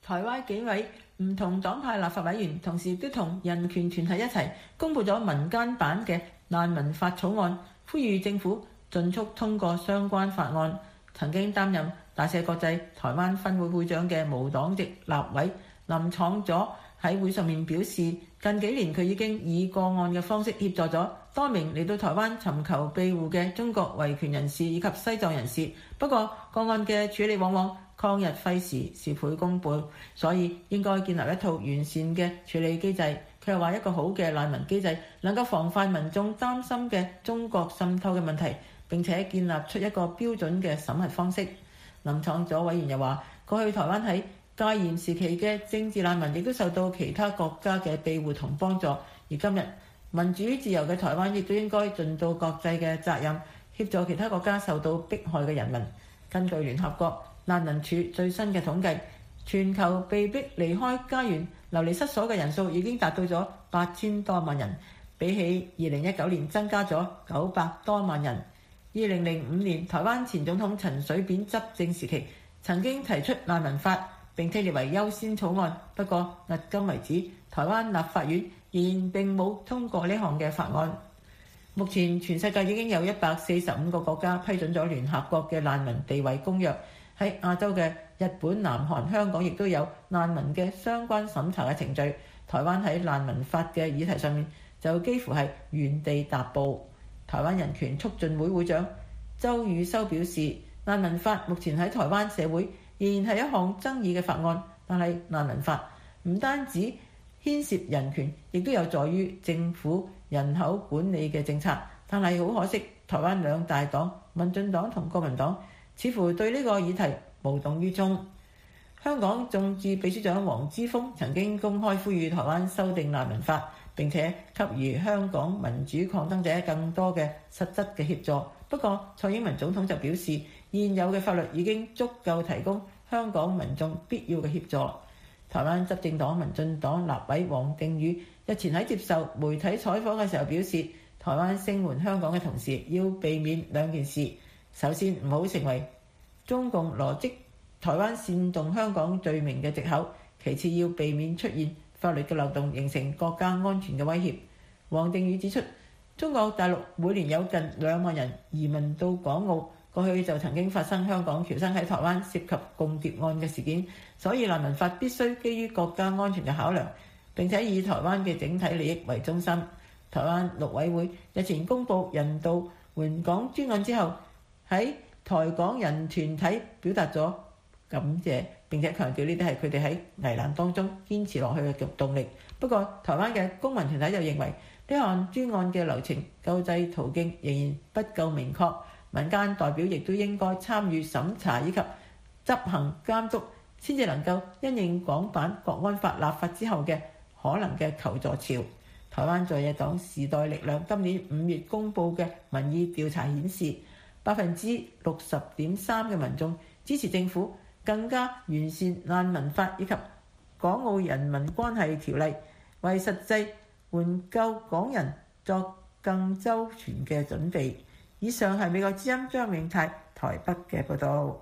台灣幾位唔同黨派立法委員同時都同人權團體一齊公佈咗民間版嘅難民法草案，呼籲政府盡速通過相關法案。曾經擔任大社國際台灣分會會長嘅無黨籍立委林昶佐喺會上面表示，近幾年佢已經以個案嘅方式協助咗多名嚟到台灣尋求庇護嘅中國維權人士以及西藏人士。不過個案嘅處理往往曠日費時，事倍功半，所以應該建立一套完善嘅處理機制。佢又話一個好嘅難民機制能夠防範民眾擔心嘅中國滲透嘅問題，並且建立出一個標準嘅審核方式。林昶佐委員又話，過去台灣喺戒嚴時期嘅政治難民亦都受到其他國家嘅庇護同幫助，而今日民主自由嘅台灣亦都應該盡到國際嘅責任，協助其他國家受到迫害嘅人民。根據聯合國難民署最新嘅統計，全球被迫離開家園流離失所嘅人數已經達到咗八千多萬人，比起二零一九年增加咗九百多萬人。二零零五年台灣前總統陳水扁執政時期曾經提出難民法，並且列為優先草案，不過迄今為止台灣立法院仍然並冇通過呢項嘅法案。目前全世界已經有一百四十五個國家批准咗聯合國嘅難民地位公約，喺亞洲嘅日本、南韓、香港亦都有難民嘅相關審查嘅程序。台灣喺難民法嘅議題上面就幾乎係原地踏步。台灣人權促進會會長周宇修表示，難民法目前喺台灣社會仍然係一項爭議嘅法案，但係難民法唔單止牽涉人權，亦都有助於政府人口管理嘅政策。但係好可惜，台灣兩大黨民進黨同國民黨似乎對呢個議題無動於衷。香港眾志秘書長黃之鋒曾經公開呼籲台灣修訂難民法，並且給予香港民主抗爭者更多嘅實質嘅協助。不過蔡英文總統就表示，現有嘅法律已經足夠提供香港民眾必要嘅協助。台灣執政黨民進黨立委王定宇日前喺接受媒體採訪嘅時候表示，台灣聲援香港嘅同時要避免兩件事：首先唔好成為中共羅織台灣煽動香港罪名嘅藉口；其次要避免出現法律嘅漏洞，形成國家安全嘅威脅。王定宇指出，中國大陸每年有近兩萬人移民到港澳，過去就曾經發生香港僑生喺台灣涉及共諜案嘅事件，所以難民法必須基於國家安全嘅考量，並且以台灣嘅整體利益為中心。台灣陸委會日前公布人道援港專案之後，喺台港人團體表達咗感謝，並且強調呢啲係佢哋喺危難當中堅持落去嘅動力。不過台灣嘅公民團體就認為，呢項專案嘅流程救濟途徑仍然不夠明確，民間代表亦都應該參與審查以及執行監督，先至能夠因應港版國安法立法之後嘅可能嘅求助潮。台灣在野黨時代力量今年五月公布嘅民意調查顯示，百分之六十點三嘅民眾支持政府更加完善難民法以及港澳人民關係條例，為實際援救港人作更周全嘅準備。以上係美國之音張永泰台北嘅報導。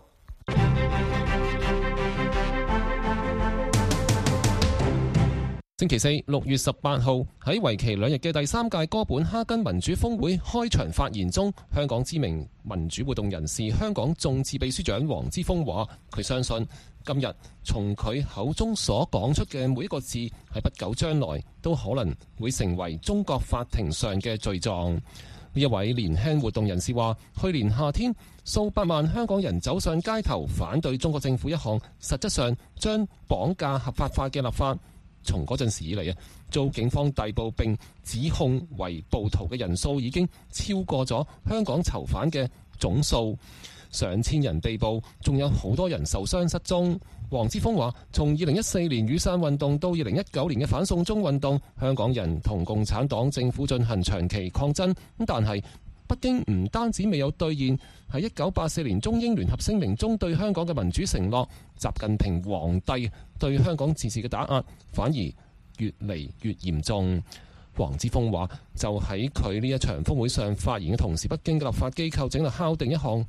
星期四六月十八號喺為期兩日嘅第三屆哥本哈根民主峰會開場發言中，香港知名民主活動人士、香港眾志秘書長黃之鋒話：佢相信今日從佢口中所講出嘅每一個字，喺不久將來都可能會成為中國法庭上嘅罪狀。呢一位年輕活動人士話：去年夏天數百萬香港人走上街頭反對中國政府一項實質上將綁架合法化嘅立法。從嗰陣時以嚟啊，遭警方逮捕並指控為暴徒嘅人數已經超過咗香港囚犯嘅總數，上千人被捕，仲有好多人受傷失蹤。黃之鋒話：從二零一四年雨傘運動到二零一九年嘅反送中運動，香港人同共產黨政府進行長期抗爭，但係北京唔單止未有兌現喺一九八四年中英聯合聲明中對香港嘅民主承諾，習近平皇帝對香港自治嘅打壓反而越嚟越嚴重。黃之鋒話：就喺佢呢一場峰會上發言嘅同時，北京嘅立法機構整日敲定一項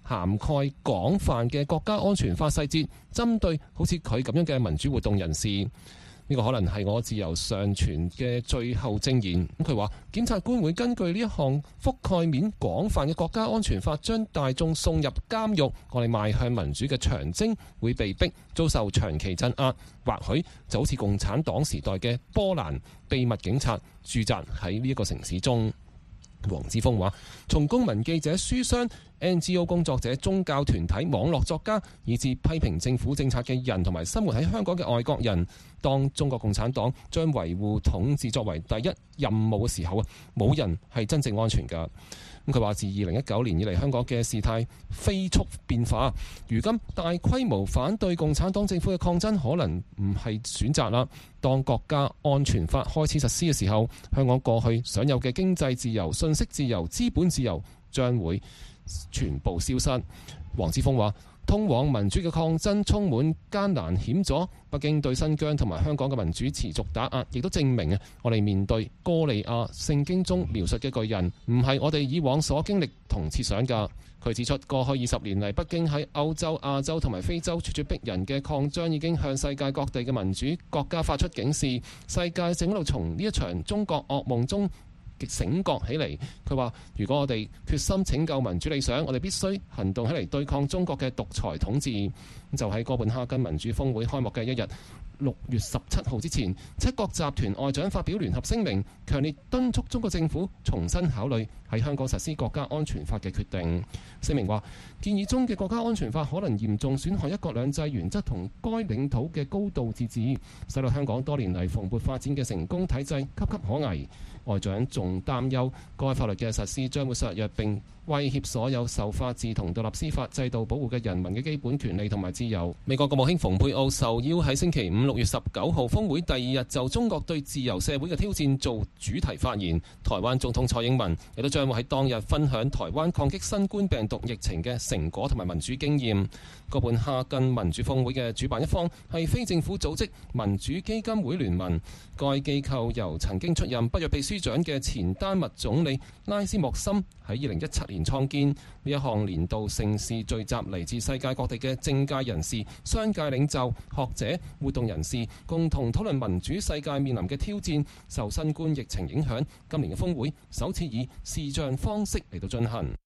涵蓋廣泛嘅國家安全法細節，針對好似佢咁樣嘅民主活動人士。呢個可能係我自由上傳嘅最後證言。咁佢話，檢察官會根據呢一項覆蓋面廣泛嘅國家安全法，將大眾送入監獄。我哋邁向民主嘅長征會被逼遭受長期鎮壓，或許就好似共產黨時代嘅波蘭秘密警察駐紮喺呢一個城市中。黃之鋒話，從公民記者、書商、N G O 工作者、宗教團體、網絡作家，以至批評政府政策嘅人同埋生活喺香港嘅外國人，當中國共產黨將維護統治作為第一任務嘅時候啊，冇人係真正安全㗎。咁佢話，自二零一九年以嚟，香港嘅事態飛速變化，如今大規模反對共產黨政府嘅抗爭可能唔係選擇啦。當國家安全法開始實施嘅時候，香港過去享有嘅經濟自由、信息自由、資本自由將會全部消失。黃之鋒話，通往民主嘅抗爭充滿艱難險阻，北京對新疆同埋香港嘅民主持續打壓，亦都證明啊，我哋面對歌利亞聖經中描述嘅巨人，唔係我哋以往所經歷同設想㗎。佢指出，過去二十年嚟，北京喺歐洲、亞洲同埋非洲咄咄逼人嘅擴張，已經向世界各地嘅民主國家發出警示，世界正喺度從呢一場中國噩夢中醒覺起嚟。佢話，如果我哋決心拯救民主理想，我哋必須行動起嚟對抗中國嘅獨裁統治。就喺哥本哈根民主峰會開幕嘅一日，六月十七號之前，七國集團外長發表聯合聲明，強烈敦促中國政府重新考慮喺香港實施國家安全法嘅決定。聲明話，建議中嘅國家安全法可能嚴重損害一國兩制原則同該領土嘅高度自治，使到香港多年嚟蓬勃發展嘅成功體制岌岌可危。外長仲擔憂，該法律嘅實施將會削弱並威脅所有受法治同獨立司法制度保護嘅人民嘅基本權利同埋自由。美國國務卿蓬佩奧受邀喺星期五六月十九號峰會第二日就中國對自由社會嘅挑戰做主題發言。台灣總統蔡英文亦都將會喺當日分享台灣抗擊新冠病毒疫情嘅成果同埋民主經驗。哥本哈根民主峰會嘅主辦一方係非政府組織民主基金會聯盟，該機構由曾經出任北約秘書長嘅前丹麥總理拉斯莫森喺二零一七年創建。呢一項年度盛事聚集嚟自世界各地嘅政界人士、商界領袖、學者、活動人士，共同討論民主世界面臨嘅挑戰。受新冠疫情影響，今年嘅峰會首次以視像方式嚟到進行。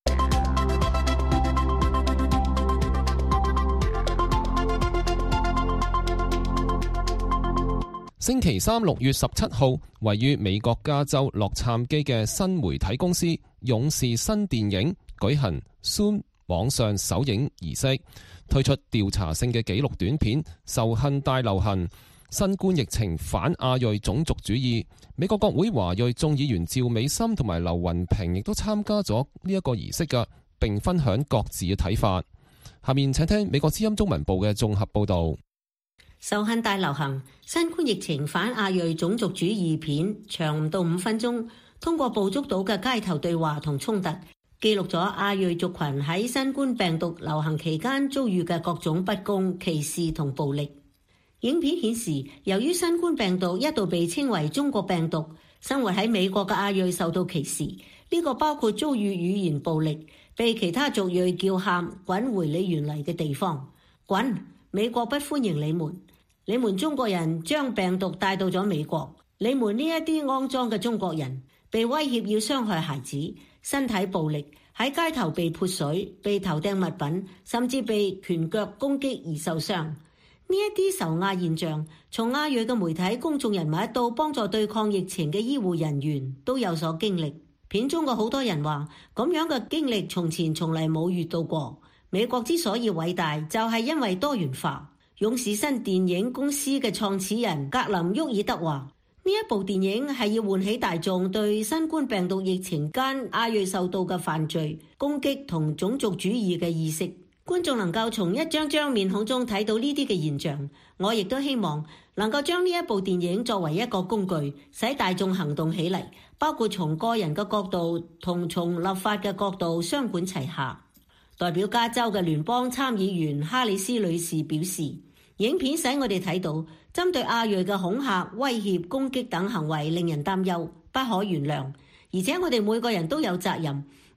星期三六月十七號，位於美國加州洛杉磯嘅新媒體公司勇士新電影舉行 Zoom 網上首映儀式，推出調查性嘅紀錄短片《仇恨大流行：新冠疫情反亞裔種族主義》。美國國會華裔眾議員趙美心同埋劉雲平亦都參加咗呢一個儀式㗎，並分享各自嘅睇法。下面請聽美國之音中文部嘅綜合報導。 仇恨大流行：新冠疫情反亞裔種族主義片，長唔到五分鐘，通過捕捉到嘅街頭對話同衝突，記錄咗亞裔族群喺新冠病毒流行期間遭遇嘅各種不公、歧視同暴力。影片顯示，由於新冠病毒一度被稱為中國病毒，生活喺美國嘅亞裔受到歧視，呢、這個包括遭遇語言暴力，被其他族裔叫喊滾回你原嚟嘅地方，滾！美國不歡迎你們，你們中國人將病毒帶到咗美國，你們呢一啲骯髒嘅中國人被威脅要傷害孩子，身體暴力，喺街頭被潑水、被投擲物品，甚至被拳腳攻擊而受傷。呢一啲仇亞現象，從亞裔嘅媒體公眾人物到幫助對抗疫情嘅醫護人員都有所經歷。片中嘅好多人話，咁樣嘅經歷從前從嚟冇遇到過。美國之所以偉大，就係因為多元化。勇士新電影公司嘅創始人格林沃爾德話，呢一部電影係要喚起大眾對新冠病毒疫情間亞裔受到嘅犯罪、攻擊同種族主義嘅意識。觀眾能夠從一張張面孔中睇到呢啲嘅現象。我亦都希望能夠將呢一部電影作為一個工具，使大眾行動起嚟，包括從個人嘅角度同從立法嘅角度雙管齊下。代表加州嘅聯邦參議員哈里斯女士表示，影片使我哋睇到針對亞裔嘅恐嚇、威脅、攻擊等行為令人擔憂，不可原諒。而且我哋每個人都有責任，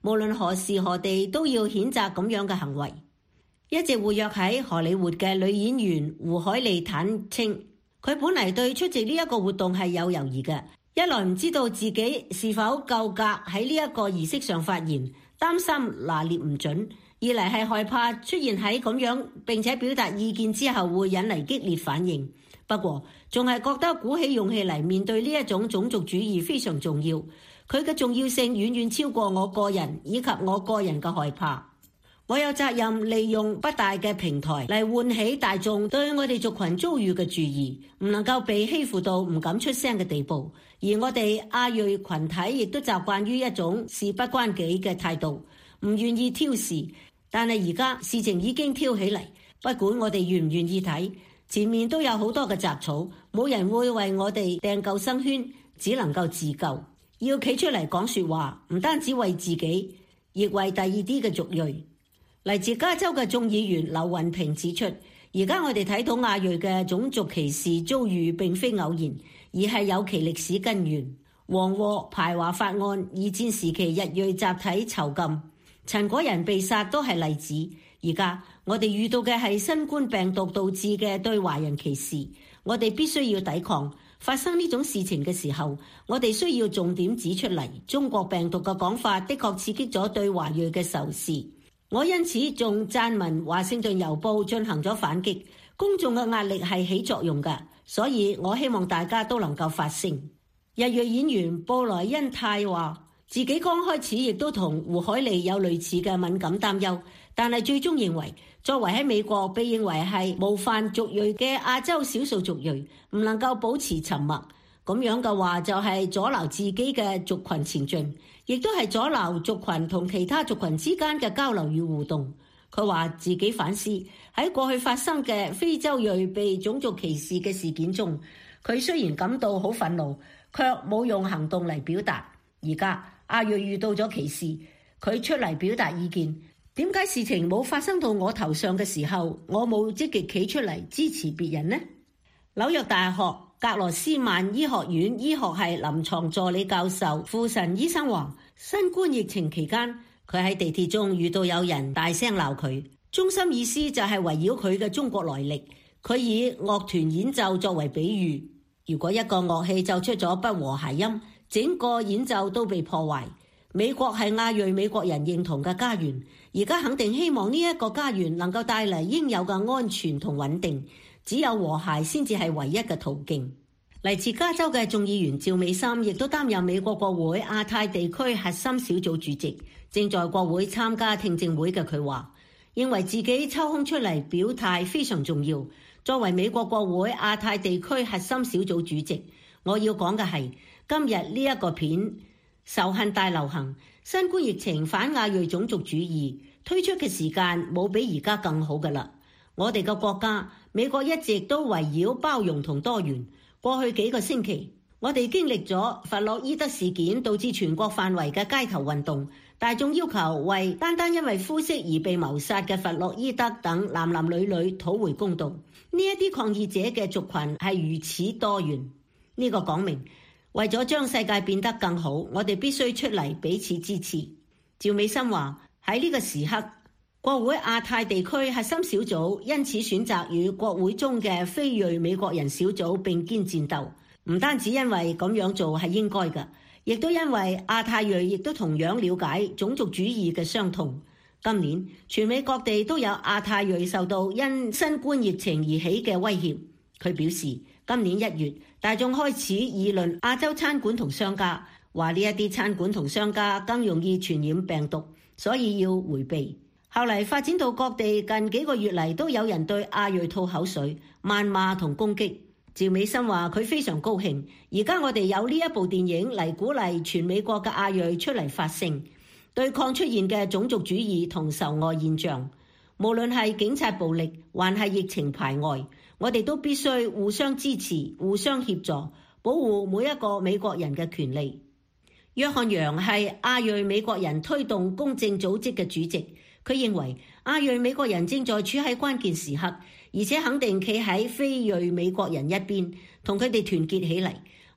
無論何時何地都要譴責咁樣嘅行為。一直活躍喺荷里活嘅女演員胡海利坦稱，佢本嚟對出席呢一個活動係有猶豫嘅，一來唔知道自己是否夠格喺呢一個儀式上發言，擔心拿捏唔準；二嚟係害怕出現喺咁樣並且表達意見之後會引嚟激烈反應。不過仲係覺得鼓起勇氣嚟面對呢一種種族主義非常重要，佢嘅重要性遠遠超過我個人以及我個人嘅害怕。我有責任利用不大嘅平台嚟喚起大眾對我哋族群遭遇嘅注意，唔能夠被欺負到唔敢出聲嘅地步。而我哋亞裔群體亦都習慣於一種事不關己嘅態度，唔願意挑事。但係而家事情已經挑起嚟，不管我哋願唔願意睇，前面都有好多嘅雜草，冇人會為我哋掟救生圈，只能夠自救。要企出嚟講說話，唔單止為自己，亦為第二啲嘅族裔。嚟自加州嘅眾議員劉雲平指出，而家我哋睇到亞裔嘅種族歧視遭遇並非偶然，而係有其歷史根源。黃禍排華法案、二戰時期日裔集體囚禁、陳果仁被殺都係例子。而家我哋遇到嘅係新冠病毒導致嘅對華人歧視，我哋必須要抵抗。發生呢種事情嘅時候，我哋需要重點指出嚟，中國病毒嘅講法的確刺激咗對華裔嘅仇視。我因此仲撰文《華盛頓郵報》進行咗反擊，公眾嘅壓力係起作用㗎，所以我希望大家都能夠發聲。日裔演員布萊恩泰話，自己剛開始亦都同胡海利有類似嘅敏感擔憂，但係最終認為作為喺美國被認為係模範族裔嘅亞洲少數族裔，唔能夠保持沉默，咁樣嘅話就係阻撓自己嘅族群前進，亦都係阻撓族群同其他族群之間嘅交流與互動。佢話自己反思喺過去發生嘅非洲裔被種族歧視嘅事件中，佢雖然感到好憤怒，卻冇用行動嚟表達。而家亞裔遇到咗歧視，佢出嚟表達意見。點解事情冇發生到我頭上嘅時候，我冇積極企出嚟支持別人呢？紐約大學格羅斯曼醫學院醫學系臨床助理教授傅神醫生話，新冠疫情期間，佢喺地鐵中遇到有人大聲鬧佢，中心意思就係圍繞佢嘅中國來歷。佢以樂團演奏作為比喻，如果一個樂器奏出咗不和諧音，整個演奏都被破壞。美國係亞裔美國人認同嘅家園，而家肯定希望呢一個家園能夠帶嚟應有嘅安全同穩定。只有和諧先至係唯一嘅途徑。嚟自加州嘅眾議員趙美心亦都擔任美國國會亞太地區核心小組主席，正在國會參加聽證會嘅佢話，認為自己抽空出嚟表態非常重要。作為美國國會亞太地區核心小組主席，我要講嘅係今日呢一個片仇恨大流行、新冠疫情反亞裔種族主義推出嘅時間冇比而家更好㗎喇。我哋嘅國家美國一直都圍繞包容同多元。過去幾個星期，我哋經歷咗弗洛伊德事件導致全國範圍嘅街頭運動，大眾要求為單單因為膚色而被謀殺嘅弗洛伊德等男男女女討回公道。呢一啲抗議者嘅族群係如此多元，呢個講明為咗將世界變得更好，我哋必須出嚟彼此支持。趙美心話，喺呢個時刻，國會亞太地區核心小組因此選擇與國會中嘅非裔美國人小組並肩戰鬥，唔單止因為咁樣做係應該嘅，亦都因為亞太裔亦都同樣了解種族主義嘅傷痛。今年全美各地都有亞太裔受到因新冠疫情而起嘅威脅。佢表示，今年一月大眾開始議論亞洲餐館同商家，話呢一啲餐館同商家更容易傳染病毒，所以要迴避。後嚟發展到各地近幾個月嚟都有人對亞裔吐口水、謾罵同攻擊。趙美心話佢非常高興，而家我哋有呢一部電影嚟鼓勵全美國嘅亞裔出嚟發聲，對抗出現嘅種族主義同仇外現象。無論係警察暴力還係疫情排外，我哋都必須互相支持、互相協助，保護每一個美國人嘅權利。約翰楊係亞裔美國人推動公正組織嘅主席。佢認為亞裔美國人正在處喺關鍵時刻，而且肯定企喺非裔美國人一邊，同佢哋團結起嚟。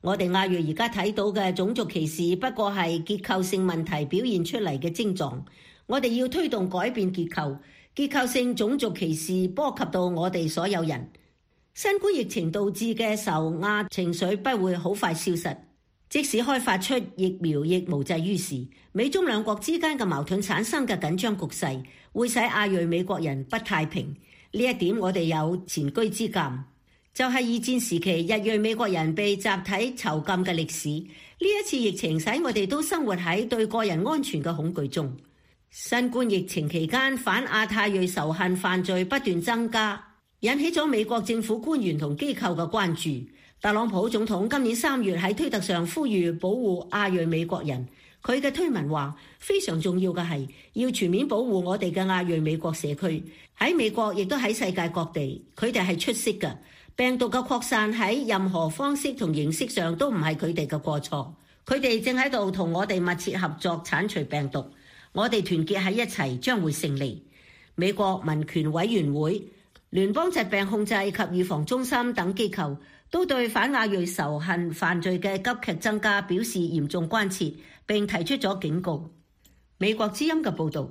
我哋亞裔而家睇到嘅種族歧視不過係結構性問題表現出嚟嘅症狀，我哋要推動改變結構，結構性種族歧視波及到我哋所有人。新冠疫情導致嘅受壓情緒不會好快消失，即使開發出疫苗亦無濟於事。美中兩國之間嘅矛盾產生嘅緊張局勢會使亞裔美國人不太平，呢一點我哋有前車之鑑。就係二戰時期日裔美國人被集體囚禁嘅歷史。呢一次疫情使我哋都生活喺對個人安全嘅恐懼中。新冠疫情期間反亞太裔仇恨犯罪不斷增加，引起咗美國政府官員同機構嘅關注。特朗普總統今年三月喺推特上呼籲保護亞裔美國人，佢嘅推文話非常重要嘅係要全面保護我哋嘅亞裔美國社區，喺美國亦都喺世界各地，佢哋係出色嘅。病毒嘅擴散喺任何方式同形式上都唔係佢哋嘅過錯，佢哋正喺度同我哋密切合作剷除病毒，我哋團結喺一齊將會勝利。美國民權委員會、聯邦疾病控制及預防中心等機構都對反亞裔仇恨犯罪嘅急劇增加表示嚴重關切，並提出咗警告。美國之音嘅報導。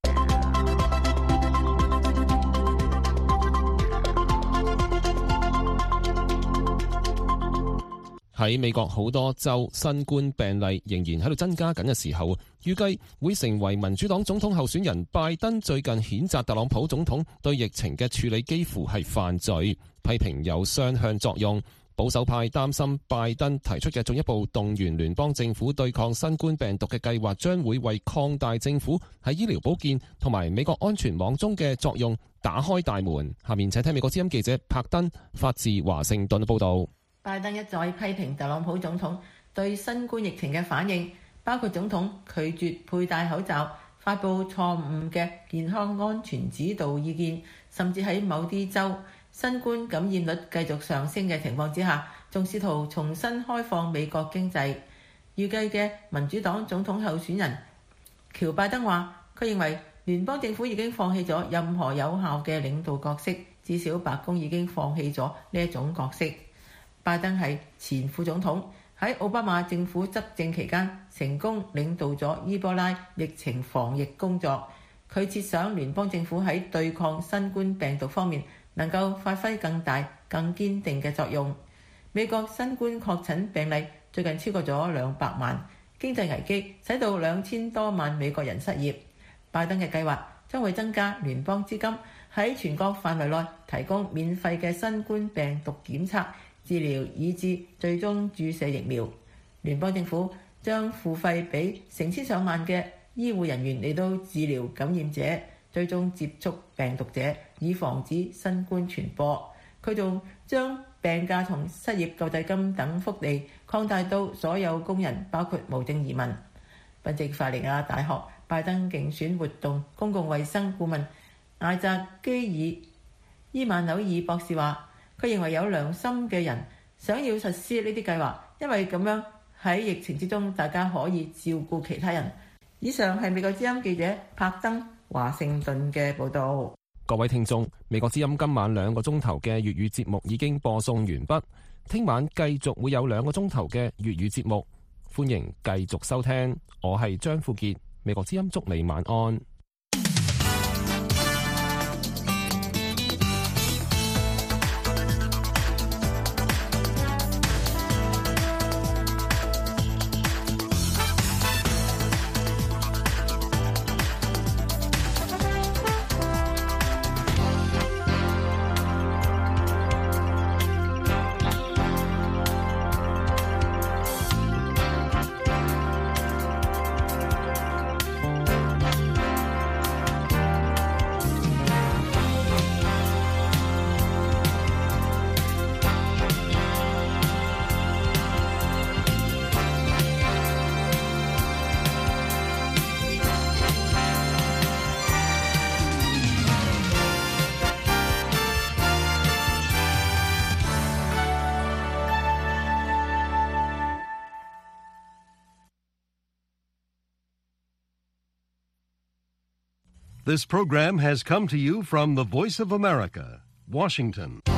喺美國好多州新冠病例仍然喺度增加緊嘅時候，預計會成為民主黨總統候選人拜登最近譴責特朗普總統對疫情嘅處理幾乎係犯罪，批評有雙向作用。保守派擔心拜登提出嘅進一步動員聯邦政府對抗新冠病毒嘅計劃，將會為擴大政府喺醫療保健同埋美國安全網中嘅作用打開大門。下面請聽美國之音記者柏登發自華盛頓報道。 拜登一再批評特朗普總統對新冠疫情嘅反應，包括總統拒絕佩戴口罩、發布錯誤嘅健康安全指導意見，甚至喺某啲州新冠感染率繼續上升嘅情況之下，仲試圖重新開放美國經濟。預計嘅民主黨總統候選人喬拜登話，佢認為聯邦政府已經放棄咗任何有效嘅領導角色，至少白宮已經放棄咗呢一種角色。拜登係前副總統，喺奧巴馬政府執政期間成功領導咗伊波拉疫情防疫工作。佢設想聯邦政府喺對抗新冠病毒方面能夠發揮更大、更堅定嘅作用。美國新冠確診病例最近超過咗兩百萬，經濟危機使到兩千多萬美國人失業。拜登嘅計劃將會增加聯邦資金，喺全國範圍內提供免費嘅新冠病毒檢測、治療以至最終注射疫苗。聯邦政府將付費俾成千上萬嘅醫護人員嚟到治療感染者、追蹤接觸病毒者，以防止新冠傳播。佢仲將病假同失業救濟金等福利擴大到所有工人，包括無證移民。賓夕法尼亞大學拜登競選活動公共衛生顧問艾澤基爾伊曼紐爾博士話，佢認為有良心嘅人想要實施呢啲計劃，因為咁樣喺疫情之中大家可以照顧其他人。以上係美國之音記者柏登華盛頓嘅報導。 各位聽眾，美國之音今晚兩個鐘頭嘅粵語節目已經播送完畢，聽晚繼續會有兩個鐘頭嘅粵語節目，歡迎繼續收聽。我係張富傑，美國之音祝你晚安。 This program has come to you from the Voice of America, Washington.